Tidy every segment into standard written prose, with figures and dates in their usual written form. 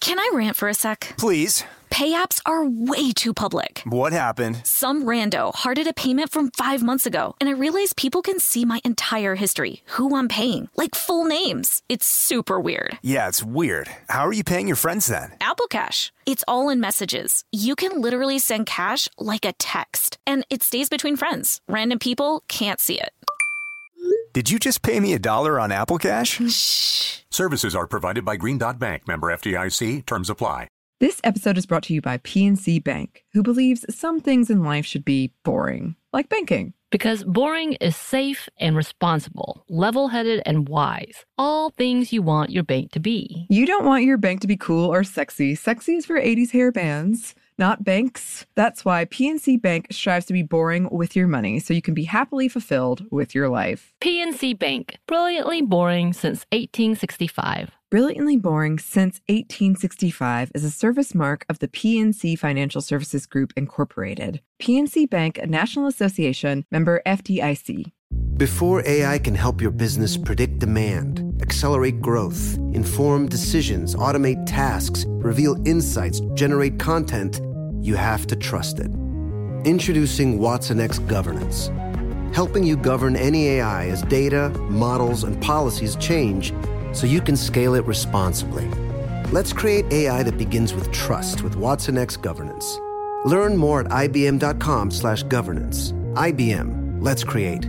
Can I rant for a sec? Please. Pay apps are way too public. What happened? Some rando hearted a payment from 5 months ago, and I realized people can see my entire history, who I'm paying, like full names. It's super weird. Yeah, it's weird. How are you paying your friends then? Apple Cash. It's all in messages. You can literally send cash like a text, and it stays between friends. Random people can't see it. Did you just pay me $1 on Apple Cash? Shh. Services are provided by Green Dot Bank. Member FDIC. Terms apply. This episode is brought to you by PNC Bank, who believes some things in life should be boring, like banking. Because boring is safe and responsible, level-headed and wise. All things you want your bank to be. You don't want your bank to be cool or sexy. Sexy is for 80s hair bands, not banks. That's why PNC Bank strives to be boring with your money so you can be happily fulfilled with your life. PNC Bank, brilliantly boring since 1865. Brilliantly Boring Since 1865 is a service mark of the PNC Financial Services Group, Incorporated. PNC Bank, a National Association, member FDIC. Before AI can help your business predict demand, accelerate growth, inform decisions, automate tasks, reveal insights, generate content, you have to trust it. Introducing Watson X Governance, helping you govern any AI as data, models, and policies change so you can scale it responsibly. Let's create AI that begins with trust with Watson X Governance. Learn more at ibm.com/governance. IBM. Let's create.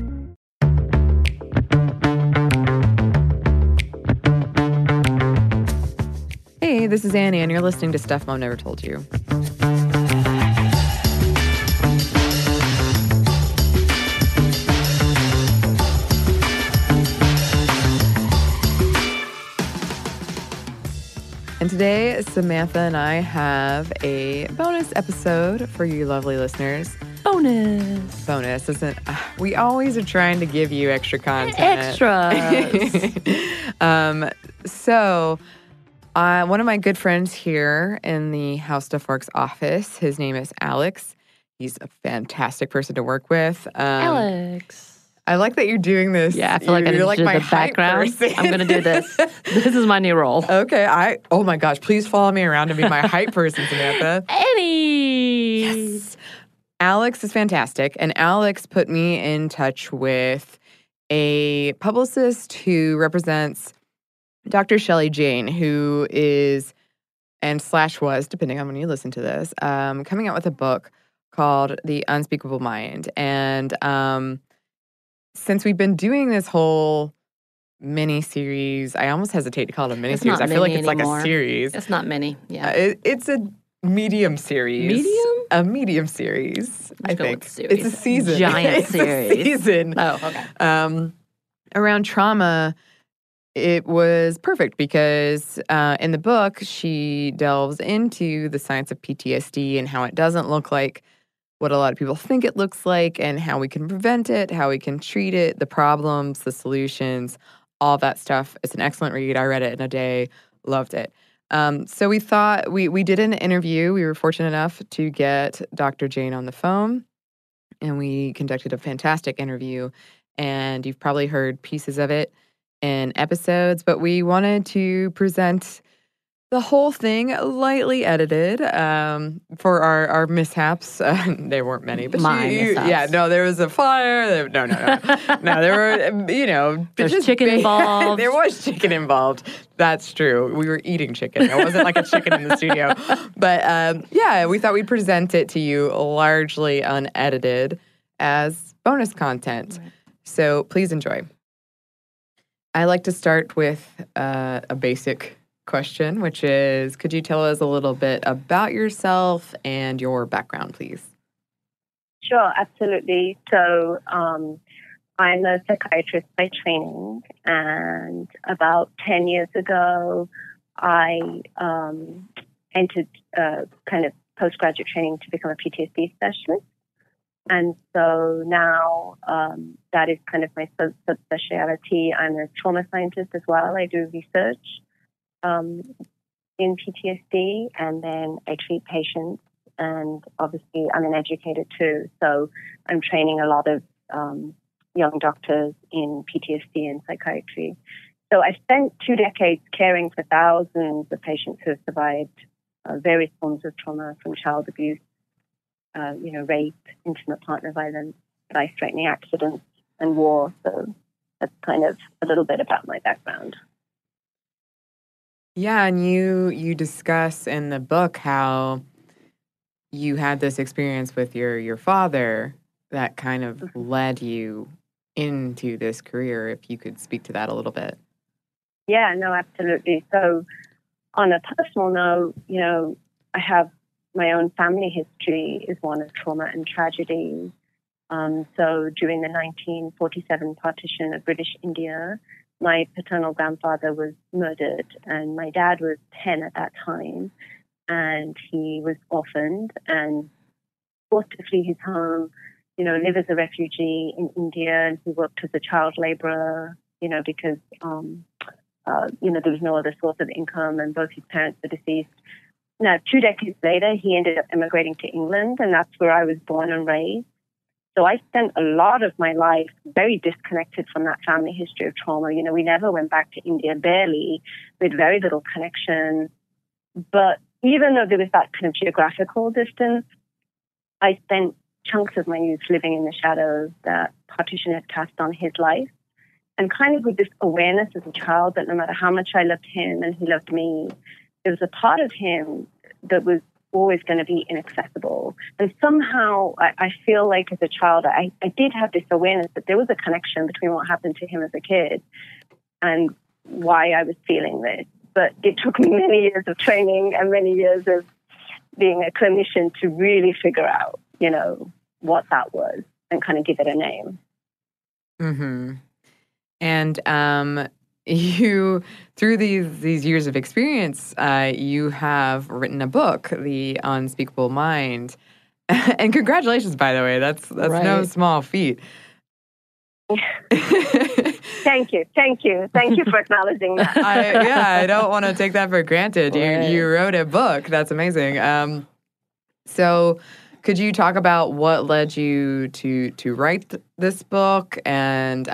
Hey, this is Annie, and you're listening to Stuff Mom Never Told You. And today, Samantha and I have a bonus episode for you lovely listeners. Bonus, isn't... we always are trying to give you extra content. Extras. So, one of my good friends here in the How Stuff Works office, his name is Alex. He's a fantastic person to work with. Alex. I like that you're doing this. Yeah, I feel like I need you're to like do my the background. hype person. I'm going to do this. This is my new role. Okay, oh my gosh, please follow me around and be my hype person, Samantha. Annie. Yes. Alex is fantastic, and Alex put me in touch with a publicist who represents Dr. Shelley Jane, who is, and slash was, depending on when you listen to this, coming out with a book called The Unspeakable Mind. And since we've been doing this whole mini-series, I almost hesitate to call it a mini-series. I feel like it's anymore. like a series. It's not mini, yeah. It's a medium series. Medium? A medium series, I go think. with series. It's a season. Giant It's series. a season. Oh, okay. Around trauma, it was perfect because in the book, she delves into the science of PTSD and how it doesn't look like what a lot of people think it looks like, and how we can prevent it, how we can treat it, the problems, the solutions, all that stuff. It's an excellent read. I read it in a day, loved it. So we thought, we did an interview. We were fortunate enough to get Dr. Jane on the phone, and we conducted a fantastic interview. And you've probably heard pieces of it in episodes, but we wanted to present the whole thing lightly edited for our mishaps. There weren't many, but mishaps. Yeah, no, there was a fire. No. No, there were, There's chicken involved. There was chicken involved. That's true. We were eating chicken. It wasn't like a chicken in the studio. But we thought we'd present it to you largely unedited as bonus content. Right. So please enjoy. I like to start with a basic question, which is, could you tell us a little bit about yourself and your background, please? Sure, absolutely. So I'm a psychiatrist by training, and about 10 years ago, I entered kind of postgraduate training to become a PTSD specialist. And so now that is kind of my subspecialty. I'm a trauma scientist as well. I do research in PTSD, and then I treat patients, and obviously I'm an educator too. So I'm training a lot of young doctors in PTSD and psychiatry. So I spent 2 decades caring for thousands of patients who have survived various forms of trauma, from child abuse, rape, intimate partner violence, life-threatening accidents, and war. So that's kind of a little bit about my background. Yeah, and you discuss in the book how you had this experience with your father that kind of led you into this career. If you could speak to that a little bit. Yeah, no, absolutely. So on a personal note, I have my own family history is one of trauma and tragedy. So during the 1947 partition of British India, my paternal grandfather was murdered, and my dad was 10 at that time, and he was orphaned and forced to flee his home, live as a refugee in India, and he worked as a child laborer, because, there was no other source of income, and both his parents were deceased. Now, 2 decades later, he ended up immigrating to England, and that's where I was born and raised. So I spent a lot of my life very disconnected from that family history of trauma. We never went back to India, barely, with very little connection. But even though there was that kind of geographical distance, I spent chunks of my youth living in the shadows that partition had cast on his life. And kind of with this awareness as a child that no matter how much I loved him and he loved me, there was a part of him that was always going to be inaccessible. And somehow I feel like as a child, I did have this awareness that there was a connection between what happened to him as a kid and why I was feeling this. But it took me many years of training and many years of being a clinician to really figure out, what that was and kind of give it a name. Mm-hmm. And you, through these years of experience, you have written a book, The Unspeakable Mind. And congratulations, by the way. That's right. No small feat. Thank you for acknowledging that. I don't want to take that for granted. Right. You wrote a book. That's amazing. So could you talk about what led you to write this book? And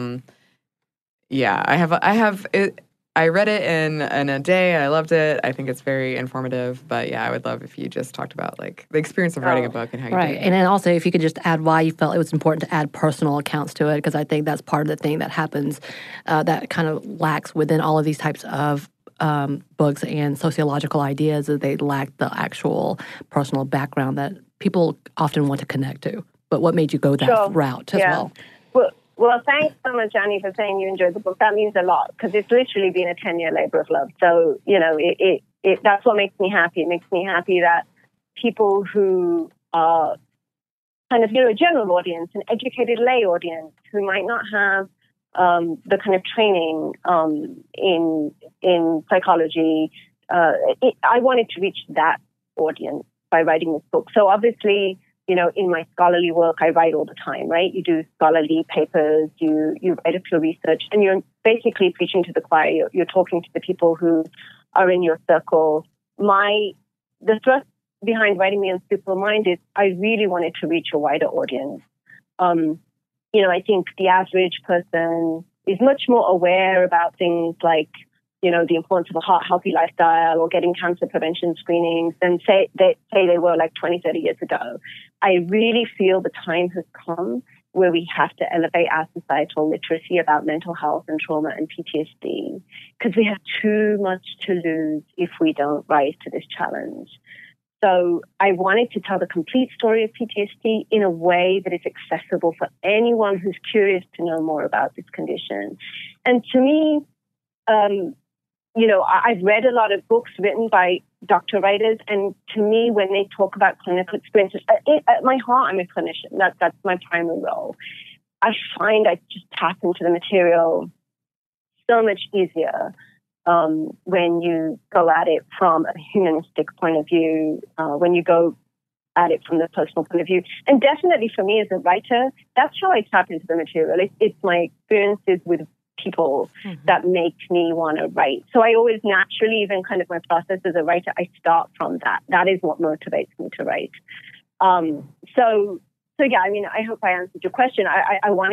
I read it in a day. I loved it. I think it's very informative. But yeah, I would love if you just talked about like the experience of writing a book and how you did it. And then also if you could just add why you felt it was important to add personal accounts to it, because I think that's part of the thing that happens that kind of lacks within all of these types of books and sociological ideas, is they lack the actual personal background that people often want to connect to. But what made you go that route as well? Well, thanks so much, Annie, for saying you enjoyed the book. That means a lot, because it's literally been a 10-year labor of love. So, that's what makes me happy. It makes me happy that people who are kind of, a general audience, an educated lay audience, who might not have the kind of training in psychology, I wanted to reach that audience by writing this book. So obviously, in my scholarly work, I write all the time, right? You do scholarly papers, you write up your research, and you're basically preaching to the choir. You're talking to the people who are in your circle. The thrust behind writing The Unspeakable Mind is I really wanted to reach a wider audience. I think the average person is much more aware about things like, the importance of a heart-healthy lifestyle or getting cancer prevention screenings than say they were like 20, 30 years ago. I really feel the time has come where we have to elevate our societal literacy about mental health and trauma and PTSD, because we have too much to lose if we don't rise to this challenge. So I wanted to tell the complete story of PTSD in a way that is accessible for anyone who's curious to know more about this condition. And to me, I've read a lot of books written by doctor writers, and to me, when they talk about clinical experiences, at my heart, I'm a clinician. That's my primary role. I find I just tap into the material so much easier when you go at it from a humanistic point of view, when you go at it from the personal point of view. And definitely for me as a writer, that's how I tap into the material. It's my experiences with people that make me want to write. So I always naturally, even kind of my process as a writer, I start from that. That is what motivates me to write. So yeah, I mean, I hope I answered your question. I wanted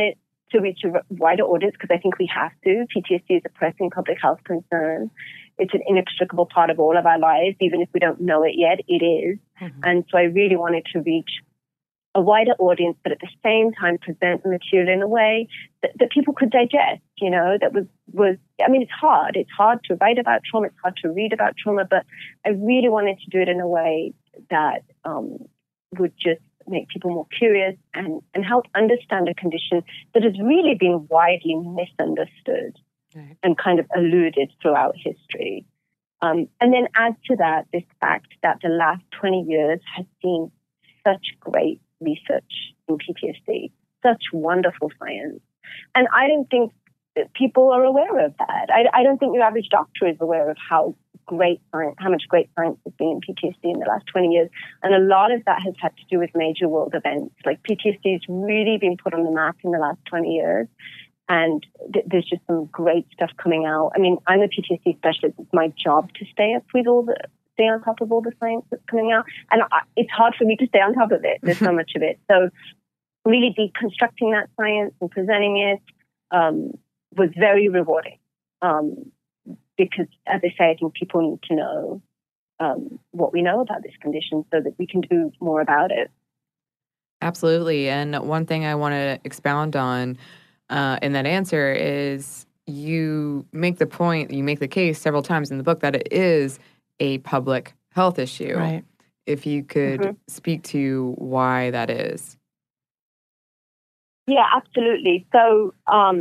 to reach a wider audience, because I think we have to. PTSD is a pressing public health concern. It's an inextricable part of all of our lives, even if we don't know it yet, it is. Mm-hmm. And so I really wanted to reach a wider audience, but at the same time present the material in a way that people could digest, that was, I mean, it's hard. It's hard to write about trauma. It's hard to read about trauma, but I really wanted to do it in a way that would just make people more curious and help understand a condition that has really been widely misunderstood and kind of eluded throughout history. And then add to that this fact that the last 20 years has seen such great research in PTSD, such wonderful science. And I don't think that people are aware of that. I don't think your average doctor is aware of how much great science has been in PTSD in the last 20 years. And a lot of that has had to do with major world events. Like PTSD has really been put on the map in the last 20 years. And there's just some great stuff coming out. I mean, I'm a PTSD specialist. It's my job to stay on top of all the science that's coming out. And it's hard for me to stay on top of it. There's so much of it. So really deconstructing that science and presenting it was very rewarding. Because, as I say, I think people need to know what we know about this condition so that we can do more about it. Absolutely. And one thing I want to expound on in that answer is you make the case several times in the book that it is a public health issue. Right. If you could speak to why that is. Yeah, absolutely. So,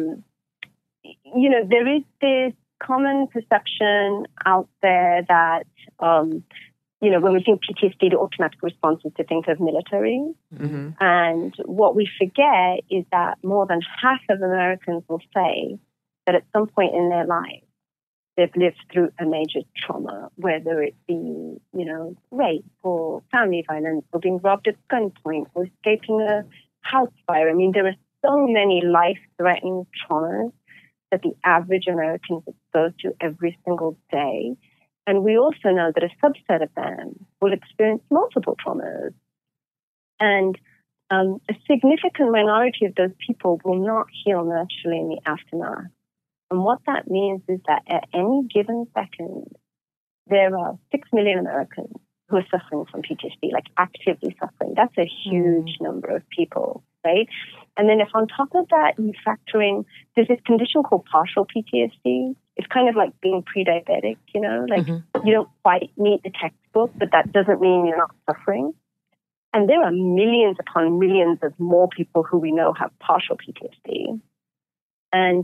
there is this common perception out there that, when we think PTSD, the automatic response is to think of military. Mm-hmm. And what we forget is that more than half of Americans will say that at some point in their life, they've lived through a major trauma, whether it be, rape or family violence or being robbed at gunpoint or escaping a house fire. I mean, there are so many life-threatening traumas that the average American is exposed to every single day. And we also know that a subset of them will experience multiple traumas. And a significant minority of those people will not heal naturally in the aftermath. And what that means is that at any given second, there are 6 million Americans who are suffering from PTSD, like actively suffering. That's a huge number of people, right? And then if on top of that you factor in, there's this condition called partial PTSD. It's kind of like being pre-diabetic, you don't quite meet the textbook, but that doesn't mean you're not suffering. And there are millions upon millions of more people who we know have partial PTSD. And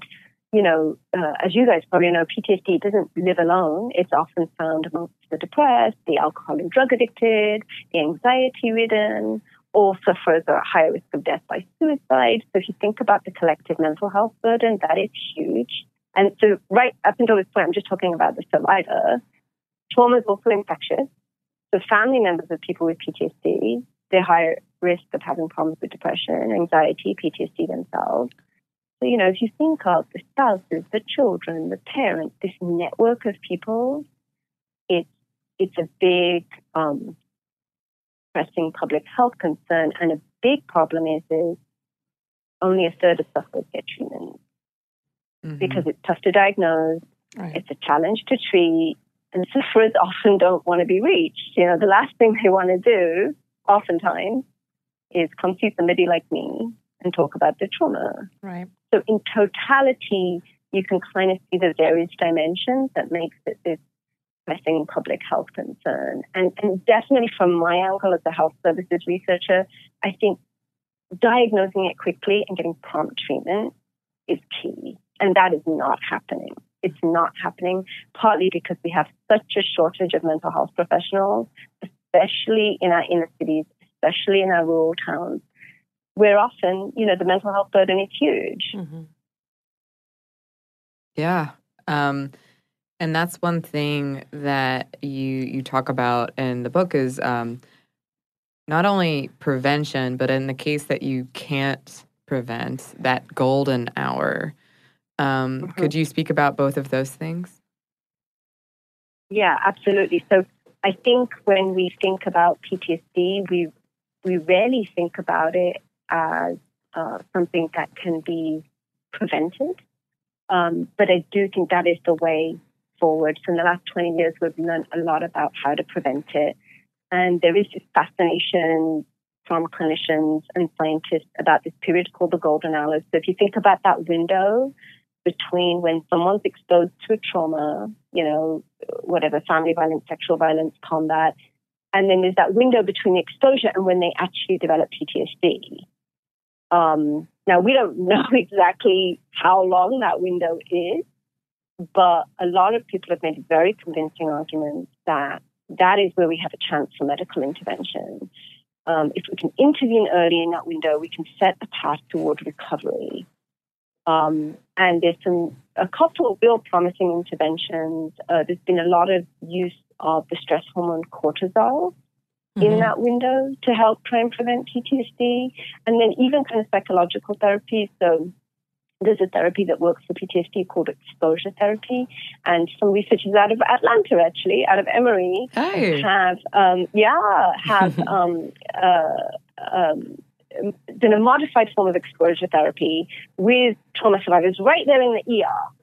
as you guys probably know, PTSD doesn't live alone. It's often found amongst the depressed, the alcohol and drug addicted, the anxiety-ridden. All sufferers are at higher risk of death by suicide. So if you think about the collective mental health burden, that is huge. And so right up until this point, I'm just talking about the survivor. Trauma is also infectious. So family members of people with PTSD, they're higher risk of having problems with depression, anxiety, PTSD themselves. So, if you think of the spouses, the children, the parents, this network of people, it's a big pressing public health concern. And a big problem is only a third of sufferers get treatment because it's tough to diagnose. Right. It's a challenge to treat. And sufferers often don't want to be reached. The last thing they want to do, oftentimes, is come see somebody like me and talk about their trauma. Right. So in totality, you can kind of see the various dimensions that makes it this pressing public health concern. And definitely from my angle as a health services researcher, I think diagnosing it quickly and getting prompt treatment is key. And that is not happening. It's not happening, partly because we have such a shortage of mental health professionals, especially in our inner cities, especially in our rural towns, where often, the mental health burden is huge. Mm-hmm. Yeah. And that's one thing that you talk about in the book is not only prevention, but in the case that you can't prevent, that golden hour. Could you speak about both of those things? Yeah, absolutely. So I think when we think about PTSD, we rarely think about it as something that can be prevented. But I do think that is the way forward. So in the last 20 years, we've learned a lot about how to prevent it. And there is this fascination from clinicians and scientists about this period called the golden hours. So if you think about that window between when someone's exposed to a trauma, whatever, family violence, sexual violence, combat, and then there's that window between the exposure and when they actually develop PTSD. Now, we don't know exactly how long that window is, but a lot of people have made very convincing arguments that that is where we have a chance for medical intervention. If we can intervene early in that window, we can set a path toward recovery. And there's a couple of real promising interventions. There's been a lot of use of the stress hormone cortisol in that window to help try and prevent PTSD. And then even kind of psychological therapy. So there's a therapy that works for PTSD called exposure therapy. And some researchers out of Atlanta, actually, out of Emory, have done a modified form of exposure therapy with trauma survivors right there in the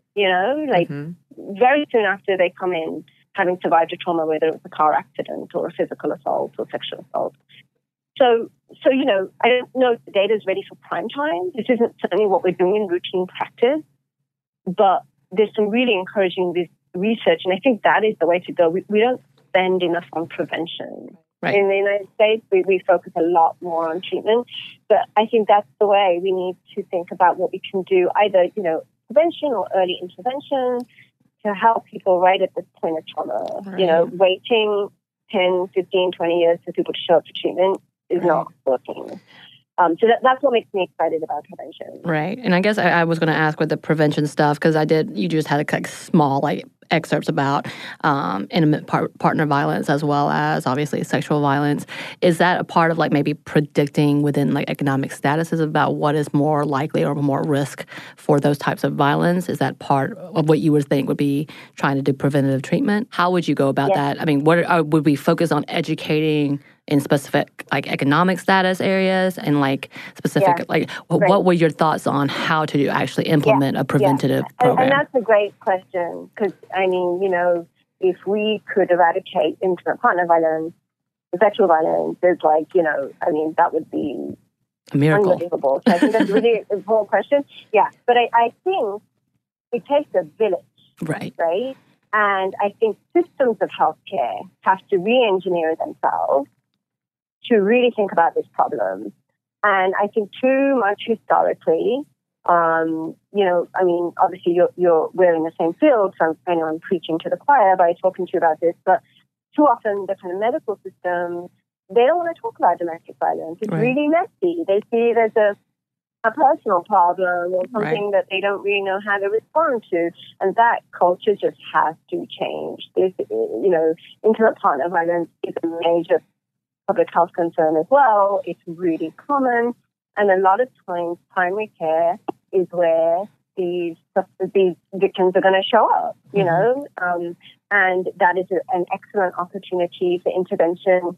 ER, very soon after they come in, having survived a trauma, whether it was a car accident or a physical assault or sexual assault. So I don't know if the data is ready for prime time. This isn't certainly what we're doing in routine practice, but there's some really encouraging research, and I think that is the way to go. We don't spend enough on prevention. Right. In the United States, we focus a lot more on treatment, but I think that's the way we need to think about what we can do, either, prevention or early intervention to help people right at this point of trauma. Right. Waiting 10, 15, 20 years for people to show up for treatment is not working. So that's what makes me excited about prevention. Right. And I guess I was going to ask with the prevention stuff, because you just had a small excerpts about intimate partner violence as well as obviously sexual violence. Is that a part of maybe predicting within economic statuses about what is more likely or more risk for those types of violence? Is that part of what you would think would be trying to do preventative treatment? How would you go about that? I mean, would we focus on educating in specific economic status areas and specific what were your thoughts on how to actually implement a preventative program? And that's a great question, because if we could eradicate intimate partner violence, sexual violence, that would be a miracle. Unbelievable. So I think that's a really important question. Yeah, but I think it takes a village, right? And I think systems of healthcare have to re-engineer themselves to really think about this problem. And I think too much historically, obviously we're in the same field, so I know I'm preaching to the choir by talking to you about this, but too often the kind of medical system, they don't want to talk about domestic violence. It's really messy. They see it as a personal problem or something that they don't really know how to respond to. And that culture just has to change. This, intimate partner violence is a major public health concern as well. It's really common. And a lot of times, primary care is where these victims are going to show up, and that is an excellent opportunity for intervention.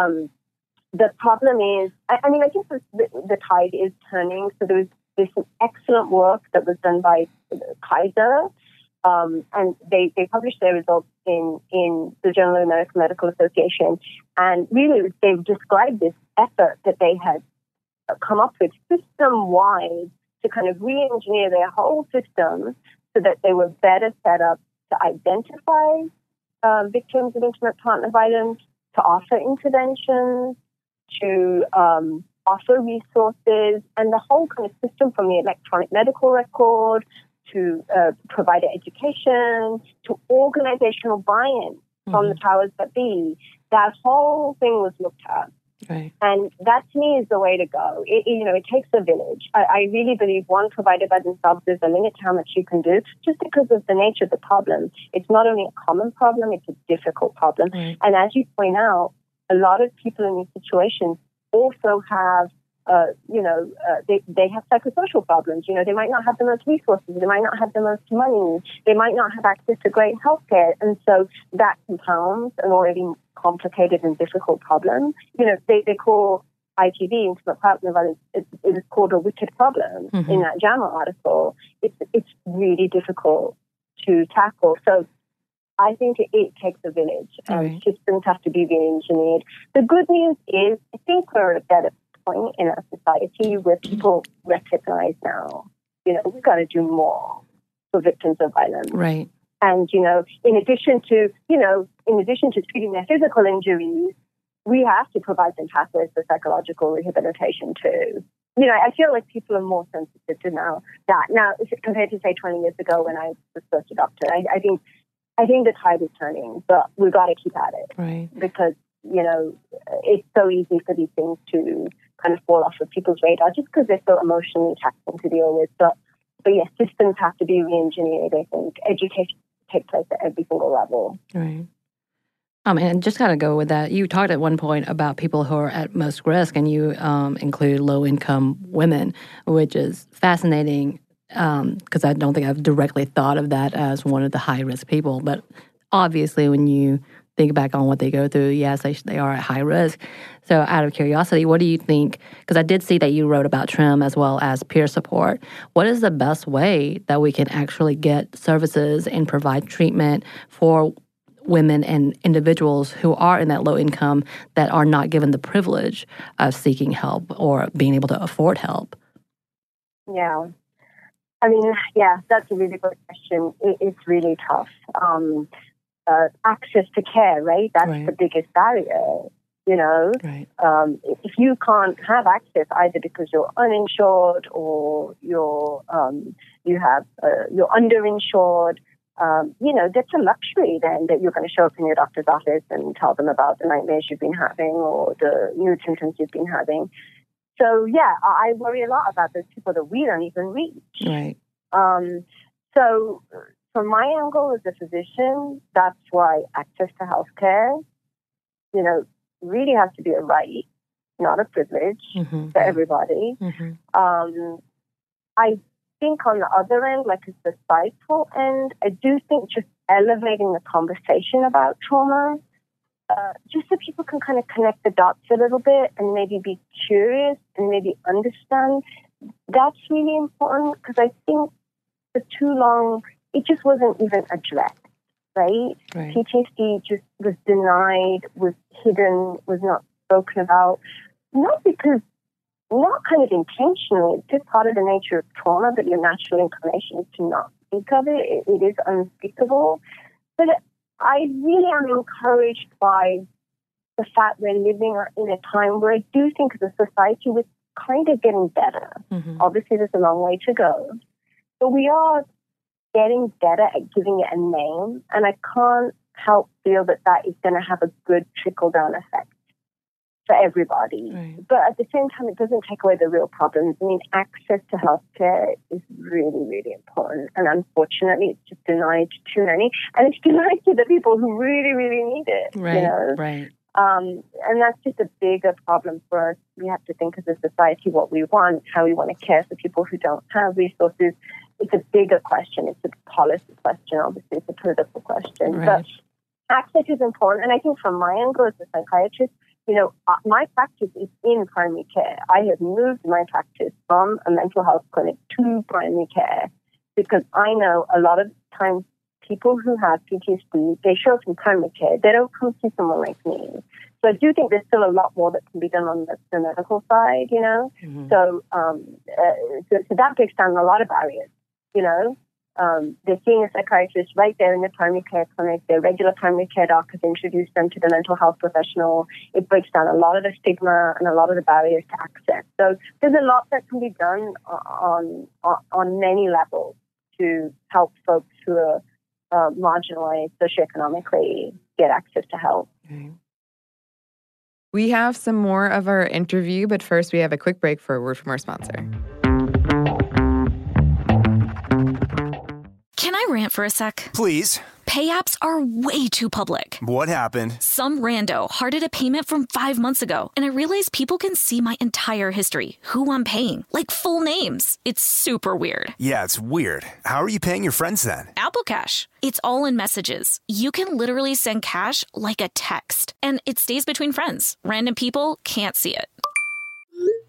The problem is, I think the tide is turning. So there was this excellent work that was done by Kaiser, and they published their results in the Journal of the American Medical Association. And really, they've described this effort that they had come up with system-wide to kind of re-engineer their whole system so that they were better set up to identify victims of intimate partner violence, to offer interventions, to offer resources, and the whole kind of system from the electronic medical record to provider education, to organizational buy-in from the powers that be. That whole thing was looked at. Right. And that, to me, is the way to go. It takes a village. I really believe one provider by themselves, there's a limit to how much you can do, just because of the nature of the problem. It's not only a common problem, it's a difficult problem. Right. And as you point out, a lot of people in these situations also have they have psychosocial problems. They might not have the most resources. They might not have the most money. They might not have access to great healthcare. And so that compounds an already complicated and difficult problem. They call ITV, intimate partner violence, it is called a wicked problem in that JAMA article. It's really difficult to tackle. So I think it takes a village, and systems have to be re-engineered. The good news is, I think we're at a better point in our society where people recognize now, we've got to do more for victims of violence. Right. And, in addition to treating their physical injuries, we have to provide them pathways for psychological rehabilitation too. I feel like people are more sensitive to now compared to say 20 years ago when I was first a doctor. I think the tide is turning, but we've got to keep at it. Right. Because, it's so easy for these things to kind of fall off of people's radar just because they're so emotionally taxing to deal with. But yes, systems have to be re-engineered, I think. Education take place at every single level. Right. And just kind of go with that. You talked at one point about people who are at most risk, and you included low-income women, which is fascinating because I don't think I've directly thought of that as one of the high-risk people. But obviously, when you think back on what they go through, yes, they are at high risk. So out of curiosity, what do you think? Because I did see that you wrote about TRIM as well as peer support. What is the best way that we can actually get services and provide treatment for women and individuals who are in that low income that are not given the privilege of seeking help or being able to afford help? Yeah. That's a really good question. It's really tough. Access to care, right? That's the biggest barrier, Right. If you can't have access either because you're uninsured or you're underinsured, that's a luxury then that you're going to show up in your doctor's office and tell them about the nightmares you've been having or the new symptoms you've been having. So, I worry a lot about those people that we don't even reach. Right. So from my angle as a physician, that's why access to healthcare, really has to be a right, not a privilege for everybody. I think on the other end, like a societal end, I do think just elevating the conversation about trauma, just so people can kind of connect the dots a little bit and maybe be curious and maybe understand, that's really important because I think for too long, it just wasn't even addressed, right? PTSD just was denied, was hidden, was not spoken about, not kind of intentionally. It's just part of the nature of trauma that your natural inclination is to not speak of it. It is unspeakable. But I really am encouraged by the fact we're living in a time where I do think as a society we're kind of getting better. Obviously, there's a long way to go. But we are getting better at giving it a name, and I can't help feel that is going to have a good trickle-down effect for everybody. But at the same time, it doesn't take away the real problems. Access to healthcare is really, really important, and unfortunately, it's just denied to too many, and it's denied to the people who really, really need it. Right. And that's just a bigger problem for us. We have to think as a society what we want, how we want to care for people who don't have resources. It's a bigger question. It's a policy question. Obviously, it's a political question. But access is important. And I think from my angle as a psychiatrist, my practice is in primary care. I have moved my practice from a mental health clinic to primary care because I know a lot of times people who have PTSD, they show up in primary care. They don't come see someone like me. So I do think there's still a lot more that can be done on the medical side, So that breaks down a lot of barriers, They're seeing a psychiatrist right there in the primary care clinic. Their regular primary care doc has introduced them to the mental health professional. It breaks down a lot of the stigma and a lot of the barriers to access. So there's a lot that can be done on many levels to help folks who are marginalized socioeconomically get access to help. We have some more of our interview, but first we have a quick break for a word from our sponsor. Can I rant for a sec? Please. Pay apps are way too public. What happened? Some rando hearted a payment from 5 months ago, and I realized people can see my entire history, who I'm paying, like full names. It's super weird. Yeah, it's weird. How are you paying your friends then? Apple Cash. It's all in messages. You can literally send cash like a text, and it stays between friends. Random people can't see it.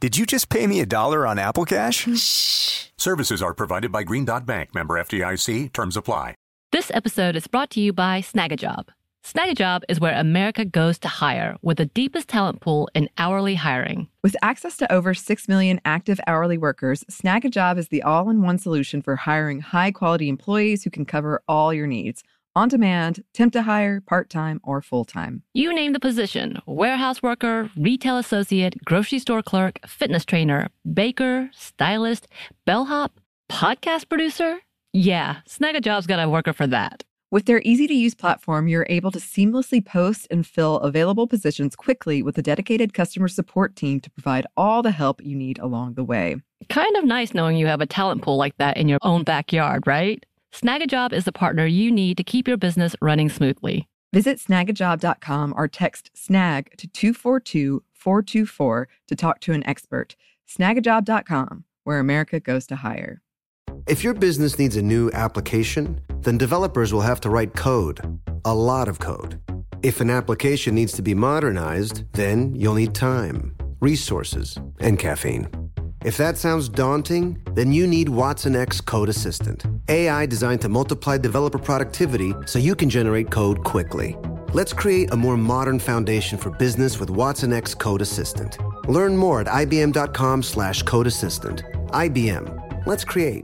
Did you just pay me $1 on Apple Cash? Shh. Services are provided by Green Dot Bank, member FDIC. Terms apply. This episode is brought to you by Snagajob. Snagajob is where America goes to hire, with the deepest talent pool in hourly hiring. With access to over 6 million active hourly workers, Snagajob is the all-in-one solution for hiring high-quality employees who can cover all your needs. On demand, temp to hire, part-time, or full-time. You name the position: warehouse worker, retail associate, grocery store clerk, fitness trainer, baker, stylist, bellhop, podcast producer. Yeah, Snagajob's got a worker for that. With their easy-to-use platform, you're able to seamlessly post and fill available positions quickly with a dedicated customer support team to provide all the help you need along the way. Kind of nice knowing you have a talent pool like that in your own backyard, right? Snagajob is the partner you need to keep your business running smoothly. Visit snagajob.com or text SNAG to 242-424 to talk to an expert. Snagajob.com, where America goes to hire. If your business needs a new application, then developers will have to write code, a lot of code. If an application needs to be modernized, then you'll need time, resources, and caffeine. If that sounds daunting, then you need Watson X Code Assistant, AI designed to multiply developer productivity so you can generate code quickly. Let's create a more modern foundation for business with Watson X Code Assistant. Learn more at ibm.com/code assistant. IBM. Let's create.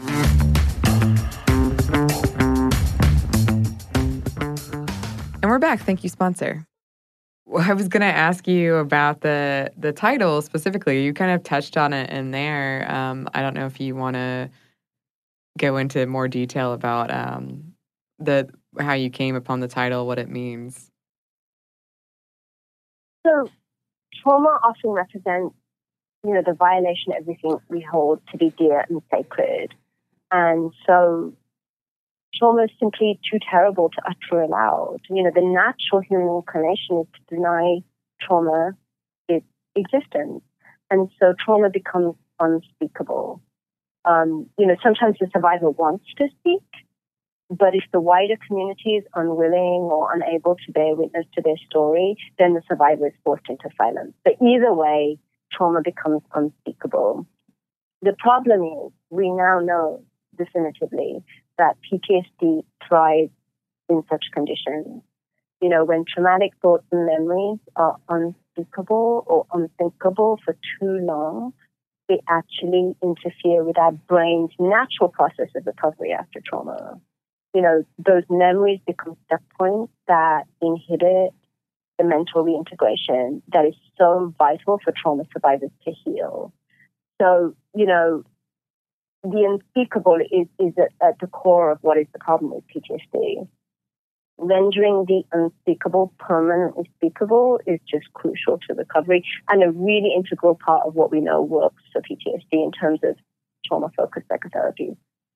And we're back. Thank you, sponsor. Well, I was going to ask you about the title specifically. You kind of touched on it in there. I don't know if you want to go into more detail about how you came upon the title, what it means. So, trauma often represents, the violation of everything we hold to be dear and sacred. And so trauma is simply too terrible to utter aloud. The natural human inclination is to deny trauma its existence. And so trauma becomes unspeakable. Sometimes the survivor wants to speak, but if the wider community is unwilling or unable to bear witness to their story, then the survivor is forced into silence. But either way, trauma becomes unspeakable. The problem is we now know definitively that PTSD thrives in such conditions. When traumatic thoughts and memories are unspeakable or unthinkable for too long, they actually interfere with our brain's natural process of recovery after trauma. Those memories become step points that inhibit the mental reintegration that is so vital for trauma survivors to heal. So, the unspeakable is at the core of what is the problem with PTSD. Rendering the unspeakable permanently speakable is just crucial to recovery and a really integral part of what we know works for PTSD in terms of trauma-focused psychotherapy.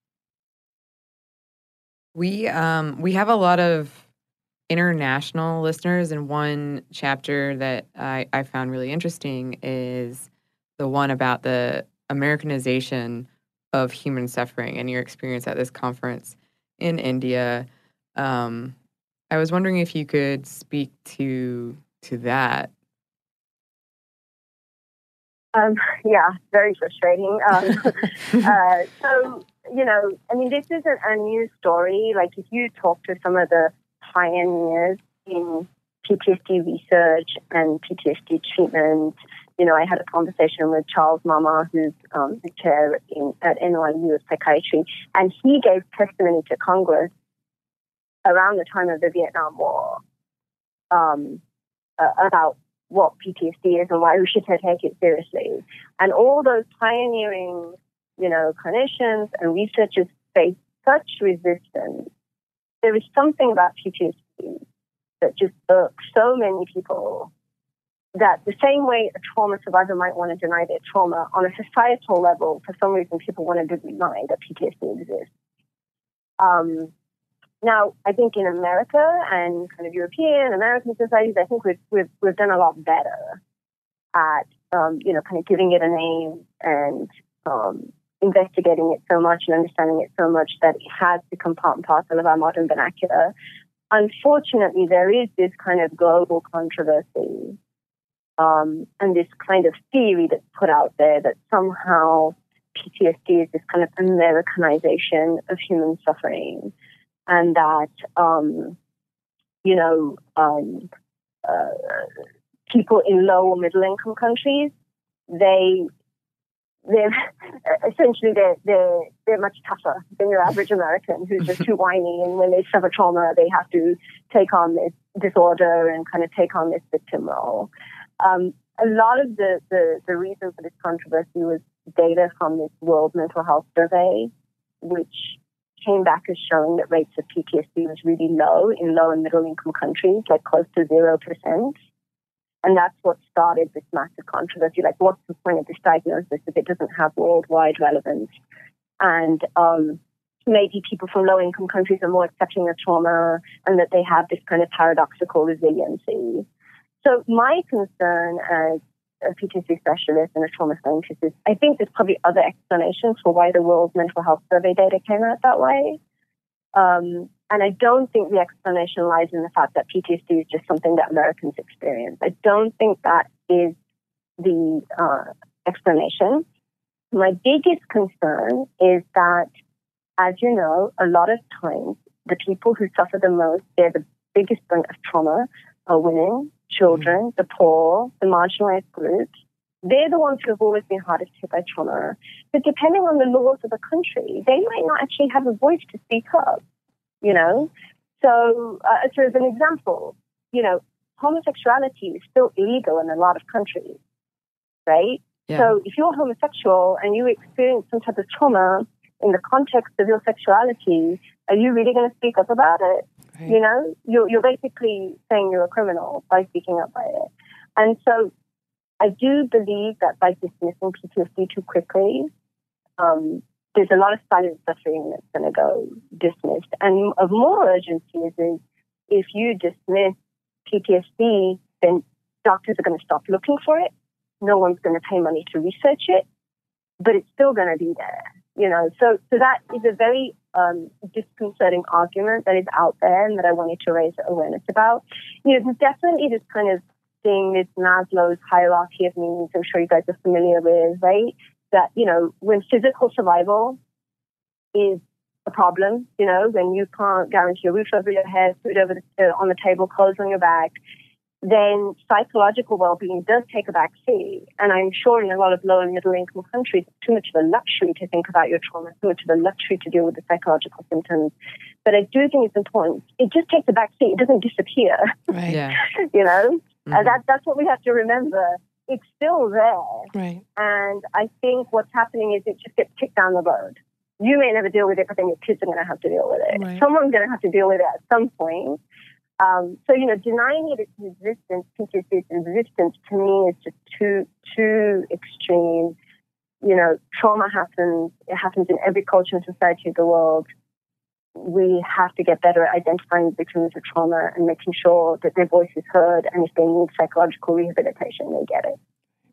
We have a lot of international listeners, and one chapter that I found really interesting is the one about the Americanization of human suffering and your experience at this conference in India. I was wondering if you could speak to that. Yeah, very frustrating. This isn't a new story. Like, if you talk to some of the pioneers in PTSD research and PTSD treatment, I had a conversation with Charles Mama, who's the chair at NYU of psychiatry, and he gave testimony to Congress around the time of the Vietnam War about what PTSD is and why we should take it seriously. And all those pioneering, clinicians and researchers face such resistance. There is something about PTSD that just irks so many people that the same way a trauma survivor might want to deny their trauma, on a societal level, for some reason, people want to deny that PTSD exists. Now, I think in America and kind of European, American societies, I think we've done a lot better at, kind of giving it a name and investigating it so much and understanding it so much that it has become part and parcel of our modern vernacular. Unfortunately, there is this kind of global controversy and this kind of theory that's put out there that somehow PTSD is this kind of Americanization of human suffering, and that, people in low or middle income countries, they're essentially they're much tougher than your average American who's just too whiny, and when they suffer trauma, they have to take on this disorder and kind of take on this victim role. A lot of the reason for this controversy was data from this World Mental Health Survey, which came back as showing that rates of PTSD was really low in low and middle income countries, like close to 0%. And that's what started this massive controversy. Like, what's the point of this diagnosis if it doesn't have worldwide relevance? And maybe people from low-income countries are more accepting of trauma, and that they have this kind of paradoxical resiliency. So my concern as a PTSD specialist and a trauma scientist is, I think there's probably other explanations for why the World Mental Health Survey data came out that way. And I don't think the explanation lies in the fact that PTSD is just something that Americans experience. I don't think that is the explanation. My biggest concern is that, as you know, a lot of times the people who suffer the most, they're the biggest brunt of trauma, are women, children, the poor, the marginalized groups. They're the ones who have always been hardest hit by trauma. But depending on the laws of the country, they might not actually have a voice to speak up. So as an example, homosexuality is still illegal in a lot of countries, right? Yeah. So if you're homosexual and you experience some type of trauma in the context of your sexuality, are you really going to speak up about it? Right. You're basically saying you're a criminal by speaking up by it. And so I do believe that by dismissing PTSD too quickly, there's a lot of silent suffering that's going to go dismissed. And of more urgency is if you dismiss PTSD, then doctors are going to stop looking for it. No one's going to pay money to research it, but it's still going to be there. So that is a very disconcerting argument that is out there and that I wanted to raise awareness about. There's definitely this kind of thing, this Maslow's hierarchy of needs, I'm sure you guys are familiar with, right? That, when physical survival is a problem, when you can't guarantee a roof over your head, food on the table, clothes on your back, then psychological well-being does take a back seat. And I'm sure in a lot of low and middle income countries, it's too much of a luxury to think about your trauma, too much of a luxury to deal with the psychological symptoms. But I do think it's important. It just takes a back seat. It doesn't disappear. Right. Yeah. Mm-hmm. That's what we have to remember. It's still there. Right. And I think what's happening is it just gets kicked down the road. You may never deal with it, but then your kids are going to have to deal with it. Right. Someone's going to have to deal with it at some point. So, denying it its existence, PTSD's existence, to me is just too extreme. Trauma happens. It happens in every culture and society of the world. We have to get better at identifying victims of trauma and making sure that their voice is heard, and if they need psychological rehabilitation, they get it.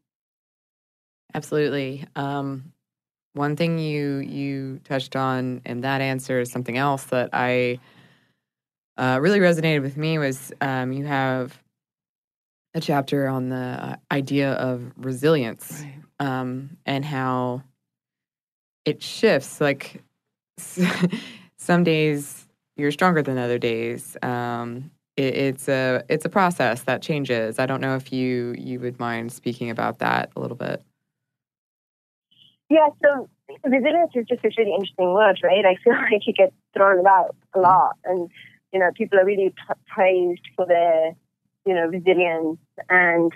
Absolutely. One thing you touched on in that answer is something else that I really resonated with me was you have a chapter on the idea of resilience, right. And how it shifts. Like some days you're stronger than other days. It's a process that changes. I don't know if you would mind speaking about that a little bit. Yeah, so resilience is just a really interesting word, right? I feel like it gets thrown about a lot, and people are really praised for their resilience, and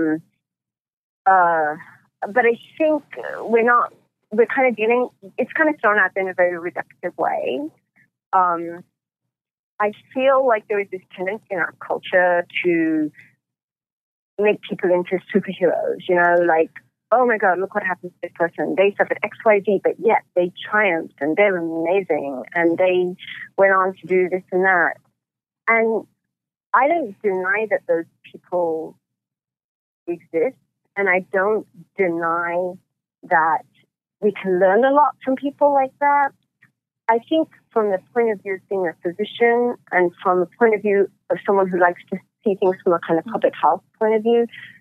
but I think we're kind of dealing. It's kind of thrown out in a very reductive way. I feel like there is this tendency in our culture to make people into superheroes, like, oh my God, look what happened to this person. They suffered X, Y, Z, but yet they triumphed and they're amazing and they went on to do this and that. And I don't deny that those people exist, and I don't deny that we can learn a lot from people like that. I think from the point of view of being a physician and from the point of view of someone who likes to see things from a kind of public health point of view,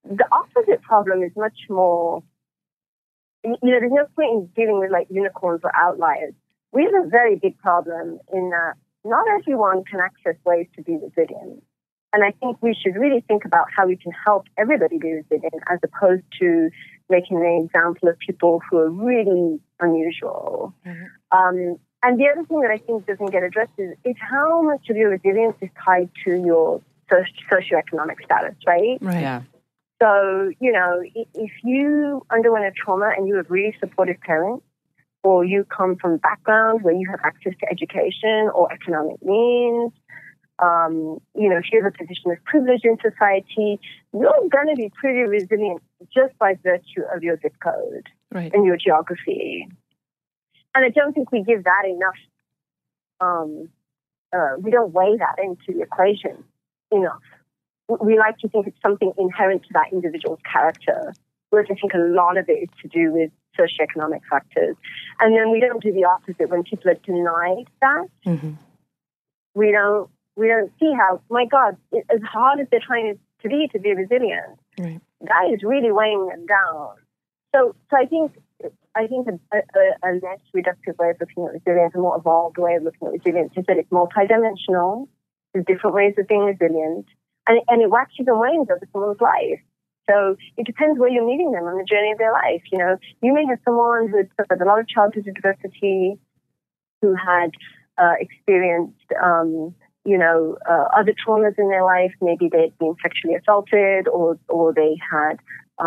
the opposite problem is much more, there's no point in dealing with like unicorns or outliers. We have a very big problem in that not everyone can access ways to be resilient. And I think we should really think about how we can help everybody be resilient as opposed to making an example of people who are really unusual. Mm-hmm. And the other thing that I think doesn't get addressed is how much of your resilience is tied to your socioeconomic status, right? Right. Yeah. So, if you underwent a trauma and you have really supportive parents, or you come from a background where you have access to education or economic means, if you have a position of privilege in society, you're going to be pretty resilient just by virtue of your zip code and your geography. And I don't think we give that enough, we don't weigh that into the equation enough. We like to think it's something inherent to that individual's character, whereas I think a lot of it is to do with socioeconomic factors. And then we don't do the opposite when people are denied that. Mm-hmm. We don't see how, my God, as hard as they're trying to be resilient, that is really weighing them down. So I think a less reductive way of looking at resilience, a more evolved way of looking at resilience is that it's multidimensional. There's different ways of being resilient, and it waxes and wanes over someone's life. So it depends where you're meeting them on the journey of their life. You may have someone who had suffered a lot of childhood adversity, who had experienced, other traumas in their life. Maybe they'd been sexually assaulted, or they had,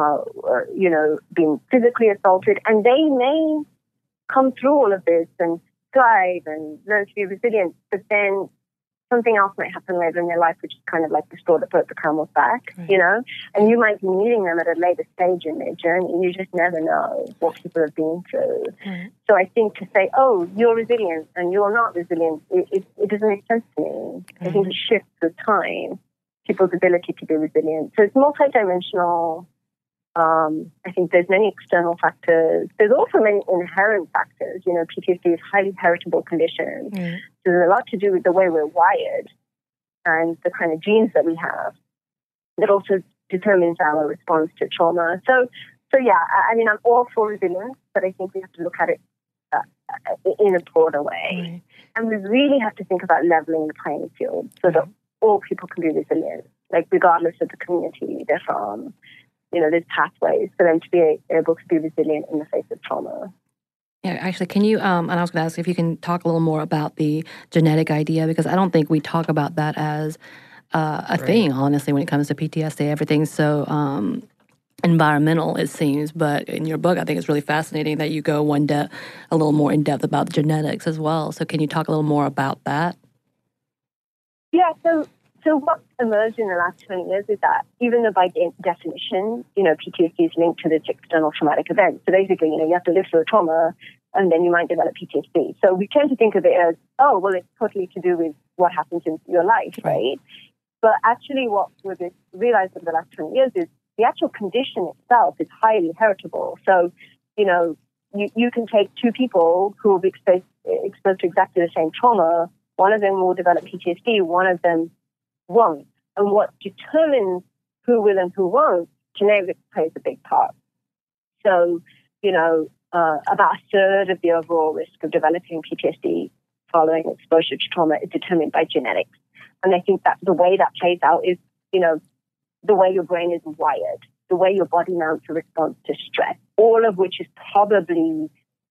been physically assaulted, and they may come through all of this and thrive and learn to be resilient. But then something else might happen later in their life, which is kind of like the straw that broke the camel's back, and you might be meeting them at a later stage in their journey. You just never know what people have been through. So I think to say, oh, you're resilient and you're not resilient, it doesn't make sense to me. I think it shifts with time, people's ability to be resilient. So it's multidimensional. I think there's many external factors. There's also many inherent factors. PTSD is a highly heritable condition. So there's a lot to do with the way we're wired and the kind of genes that we have that also determines our response to trauma. So yeah, I mean, I'm all for resilience, but I think we have to look at it in a broader way. And we really have to think about leveling the playing field so that all people can be resilient, like regardless of the community they're from. There's pathways for them to be able to be resilient in the face of trauma. Yeah, actually, can you, and I was going to ask if you can talk a little more about the genetic idea, because I don't think we talk about that as a thing, honestly, when it comes to PTSD. Everything's so environmental, it seems, but in your book, I think it's really fascinating that you go a little more in depth about the genetics as well. So can you talk a little more about that? Yeah, so what's emerged in the last 20 years is that even though by definition, PTSD is linked to this external traumatic event. So basically, you have to live through a trauma and then you might develop PTSD. So we tend to think of it as, oh, well, it's totally to do with what happens in your life, right? But actually what we've realized over the last 20 years is the actual condition itself is highly heritable. So, you can take two people who will be exposed to exactly the same trauma. One of them will develop PTSD, one of them won't. And what determines who will and who won't, genetics plays a big part. So, about a third of the overall risk of developing PTSD following exposure to trauma is determined by genetics. And I think that the way that plays out is, the way your brain is wired, the way your body mounts a response to stress, all of which is probably,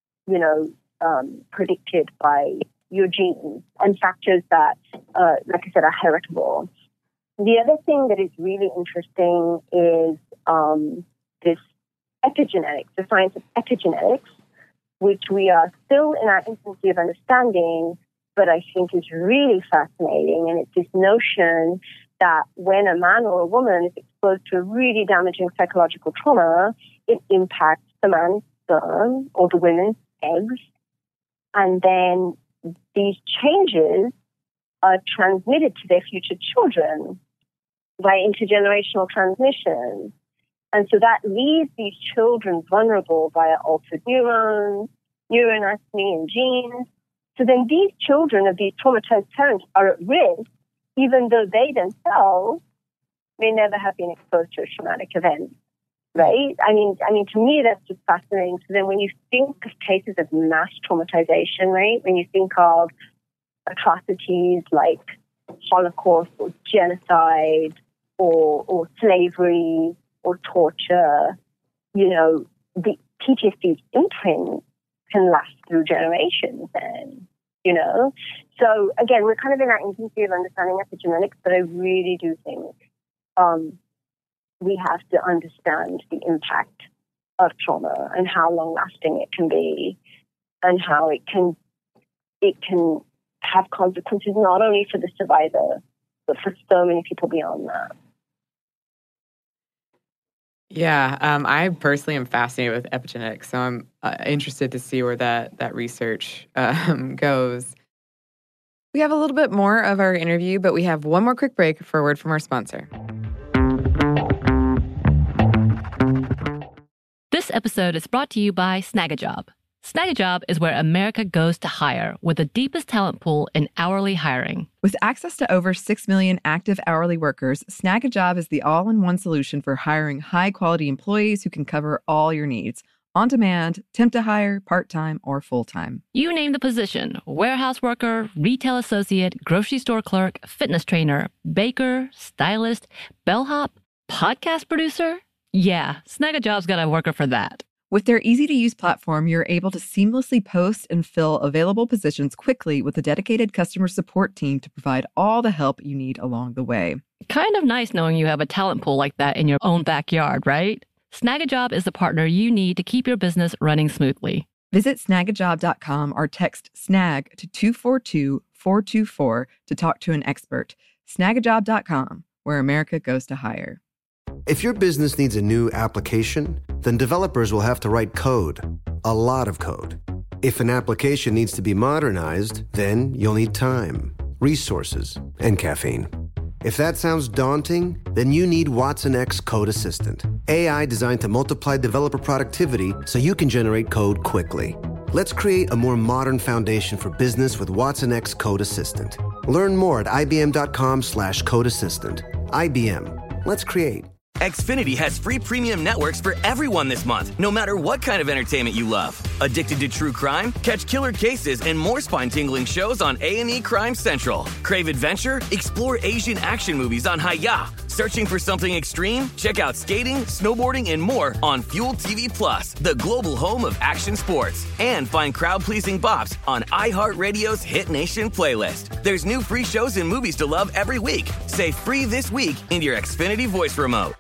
predicted by your genes and factors that, like I said, are heritable. The other thing that is really interesting is this epigenetics, the science of epigenetics, which we are still in our infancy of understanding, but I think is really fascinating. And it's this notion that when a man or a woman is exposed to a really damaging psychological trauma, it impacts the man's sperm or the women's eggs. And then these changes are transmitted to their future children by intergenerational transmission. And so that leaves these children vulnerable via altered neurons, neuroanatomy, and genes. So then these children of these traumatized parents are at risk, even though they themselves may never have been exposed to a traumatic event, right? I mean, to me, that's just fascinating. So then when you think of cases of mass traumatization, right, when you think of atrocities like Holocaust or genocide or slavery or torture, the PTSD's imprint can last through generations then, So again, we're kind of in that infancy of understanding epigenetics, but I really do think we have to understand the impact of trauma and how long-lasting it can be and how it can have consequences not only for the survivor, but for so many people beyond that. Yeah, I personally am fascinated with epigenetics, so I'm interested to see where that research goes. We have a little bit more of our interview, but we have one more quick break for a word from our sponsor. This episode is brought to you by Snagajob. Snagajob is where America goes to hire, with the deepest talent pool in hourly hiring. With access to over 6 million active hourly workers, Snagajob is the all-in-one solution for hiring high-quality employees who can cover all your needs. On demand, temp to hire, part-time, or full-time. You name the position: warehouse worker, retail associate, grocery store clerk, fitness trainer, baker, stylist, bellhop, podcast producer. Yeah, Snagajob's got a worker for that. With their easy-to-use platform, you're able to seamlessly post and fill available positions quickly with a dedicated customer support team to provide all the help you need along the way. Kind of nice knowing you have a talent pool like that in your own backyard, right? Snagajob is the partner you need to keep your business running smoothly. Visit snagajob.com or text SNAG to 242-424 to talk to an expert. Snagajob.com, where America goes to hire. If your business needs a new application, then developers will have to write code, a lot of code. If an application needs to be modernized, then you'll need time, resources, and caffeine. If that sounds daunting, then you need Watson X Code Assistant, AI designed to multiply developer productivity so you can generate code quickly. Let's create a more modern foundation for business with Watson X Code Assistant. Learn more at ibm.com/code assistant. IBM. Let's create. Xfinity has free premium networks for everyone this month, no matter what kind of entertainment you love. Addicted to true crime? Catch killer cases and more spine-tingling shows on A&E Crime Central. Crave adventure? Explore Asian action movies on Hi-YAH. Searching for something extreme? Check out skating, snowboarding, and more on Fuel TV Plus, the global home of action sports. And find crowd-pleasing bops on iHeartRadio's Hit Nation playlist. There's new free shows and movies to love every week. Say free this week in your Xfinity voice remote.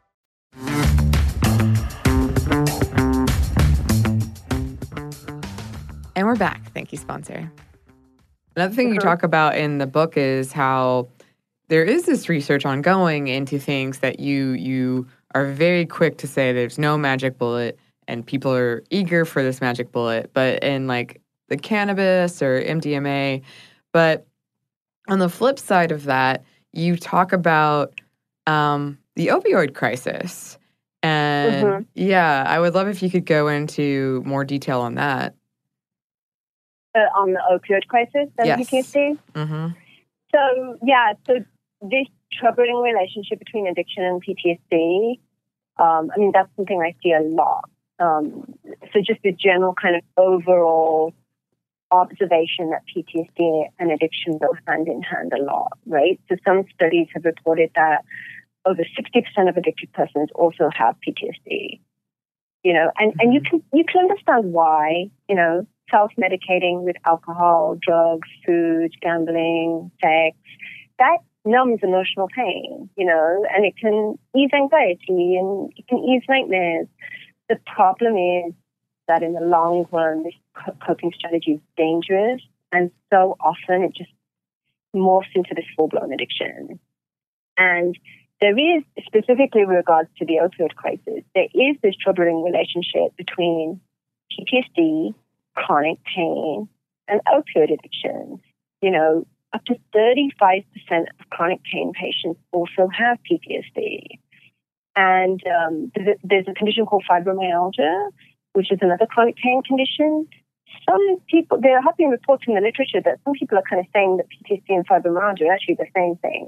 And we're back. Thank you, sponsor. Another thing you talk about in the book is how there is this research ongoing into things that you are very quick to say there's no magic bullet, and people are eager for this magic bullet. But in like the cannabis or MDMA, but on the flip side of that, you talk about the opioid crisis. And yeah, I would love if you could go into more detail on that. On the opioid crisis and PTSD? Mm-hmm. So this troubling relationship between addiction and PTSD, that's something I see a lot. So just the general kind of overall observation that PTSD and addiction go hand in hand a lot, right? So some studies have reported that over 60% of addicted persons also have PTSD, and you can understand why, self-medicating with alcohol, drugs, food, gambling, sex, that numbs emotional pain, and it can ease anxiety and it can ease nightmares. The problem is that in the long run, this coping strategy is dangerous, and so often it just morphs into this full-blown addiction. And there is, specifically with regards to the opioid crisis, there is this troubling relationship between PTSD, chronic pain, and opioid addiction. Up to 35% of chronic pain patients also have PTSD. And there's a condition called fibromyalgia, which is another chronic pain condition. Some people, there have been reports in the literature that some people are kind of saying that PTSD and fibromyalgia are actually the same thing.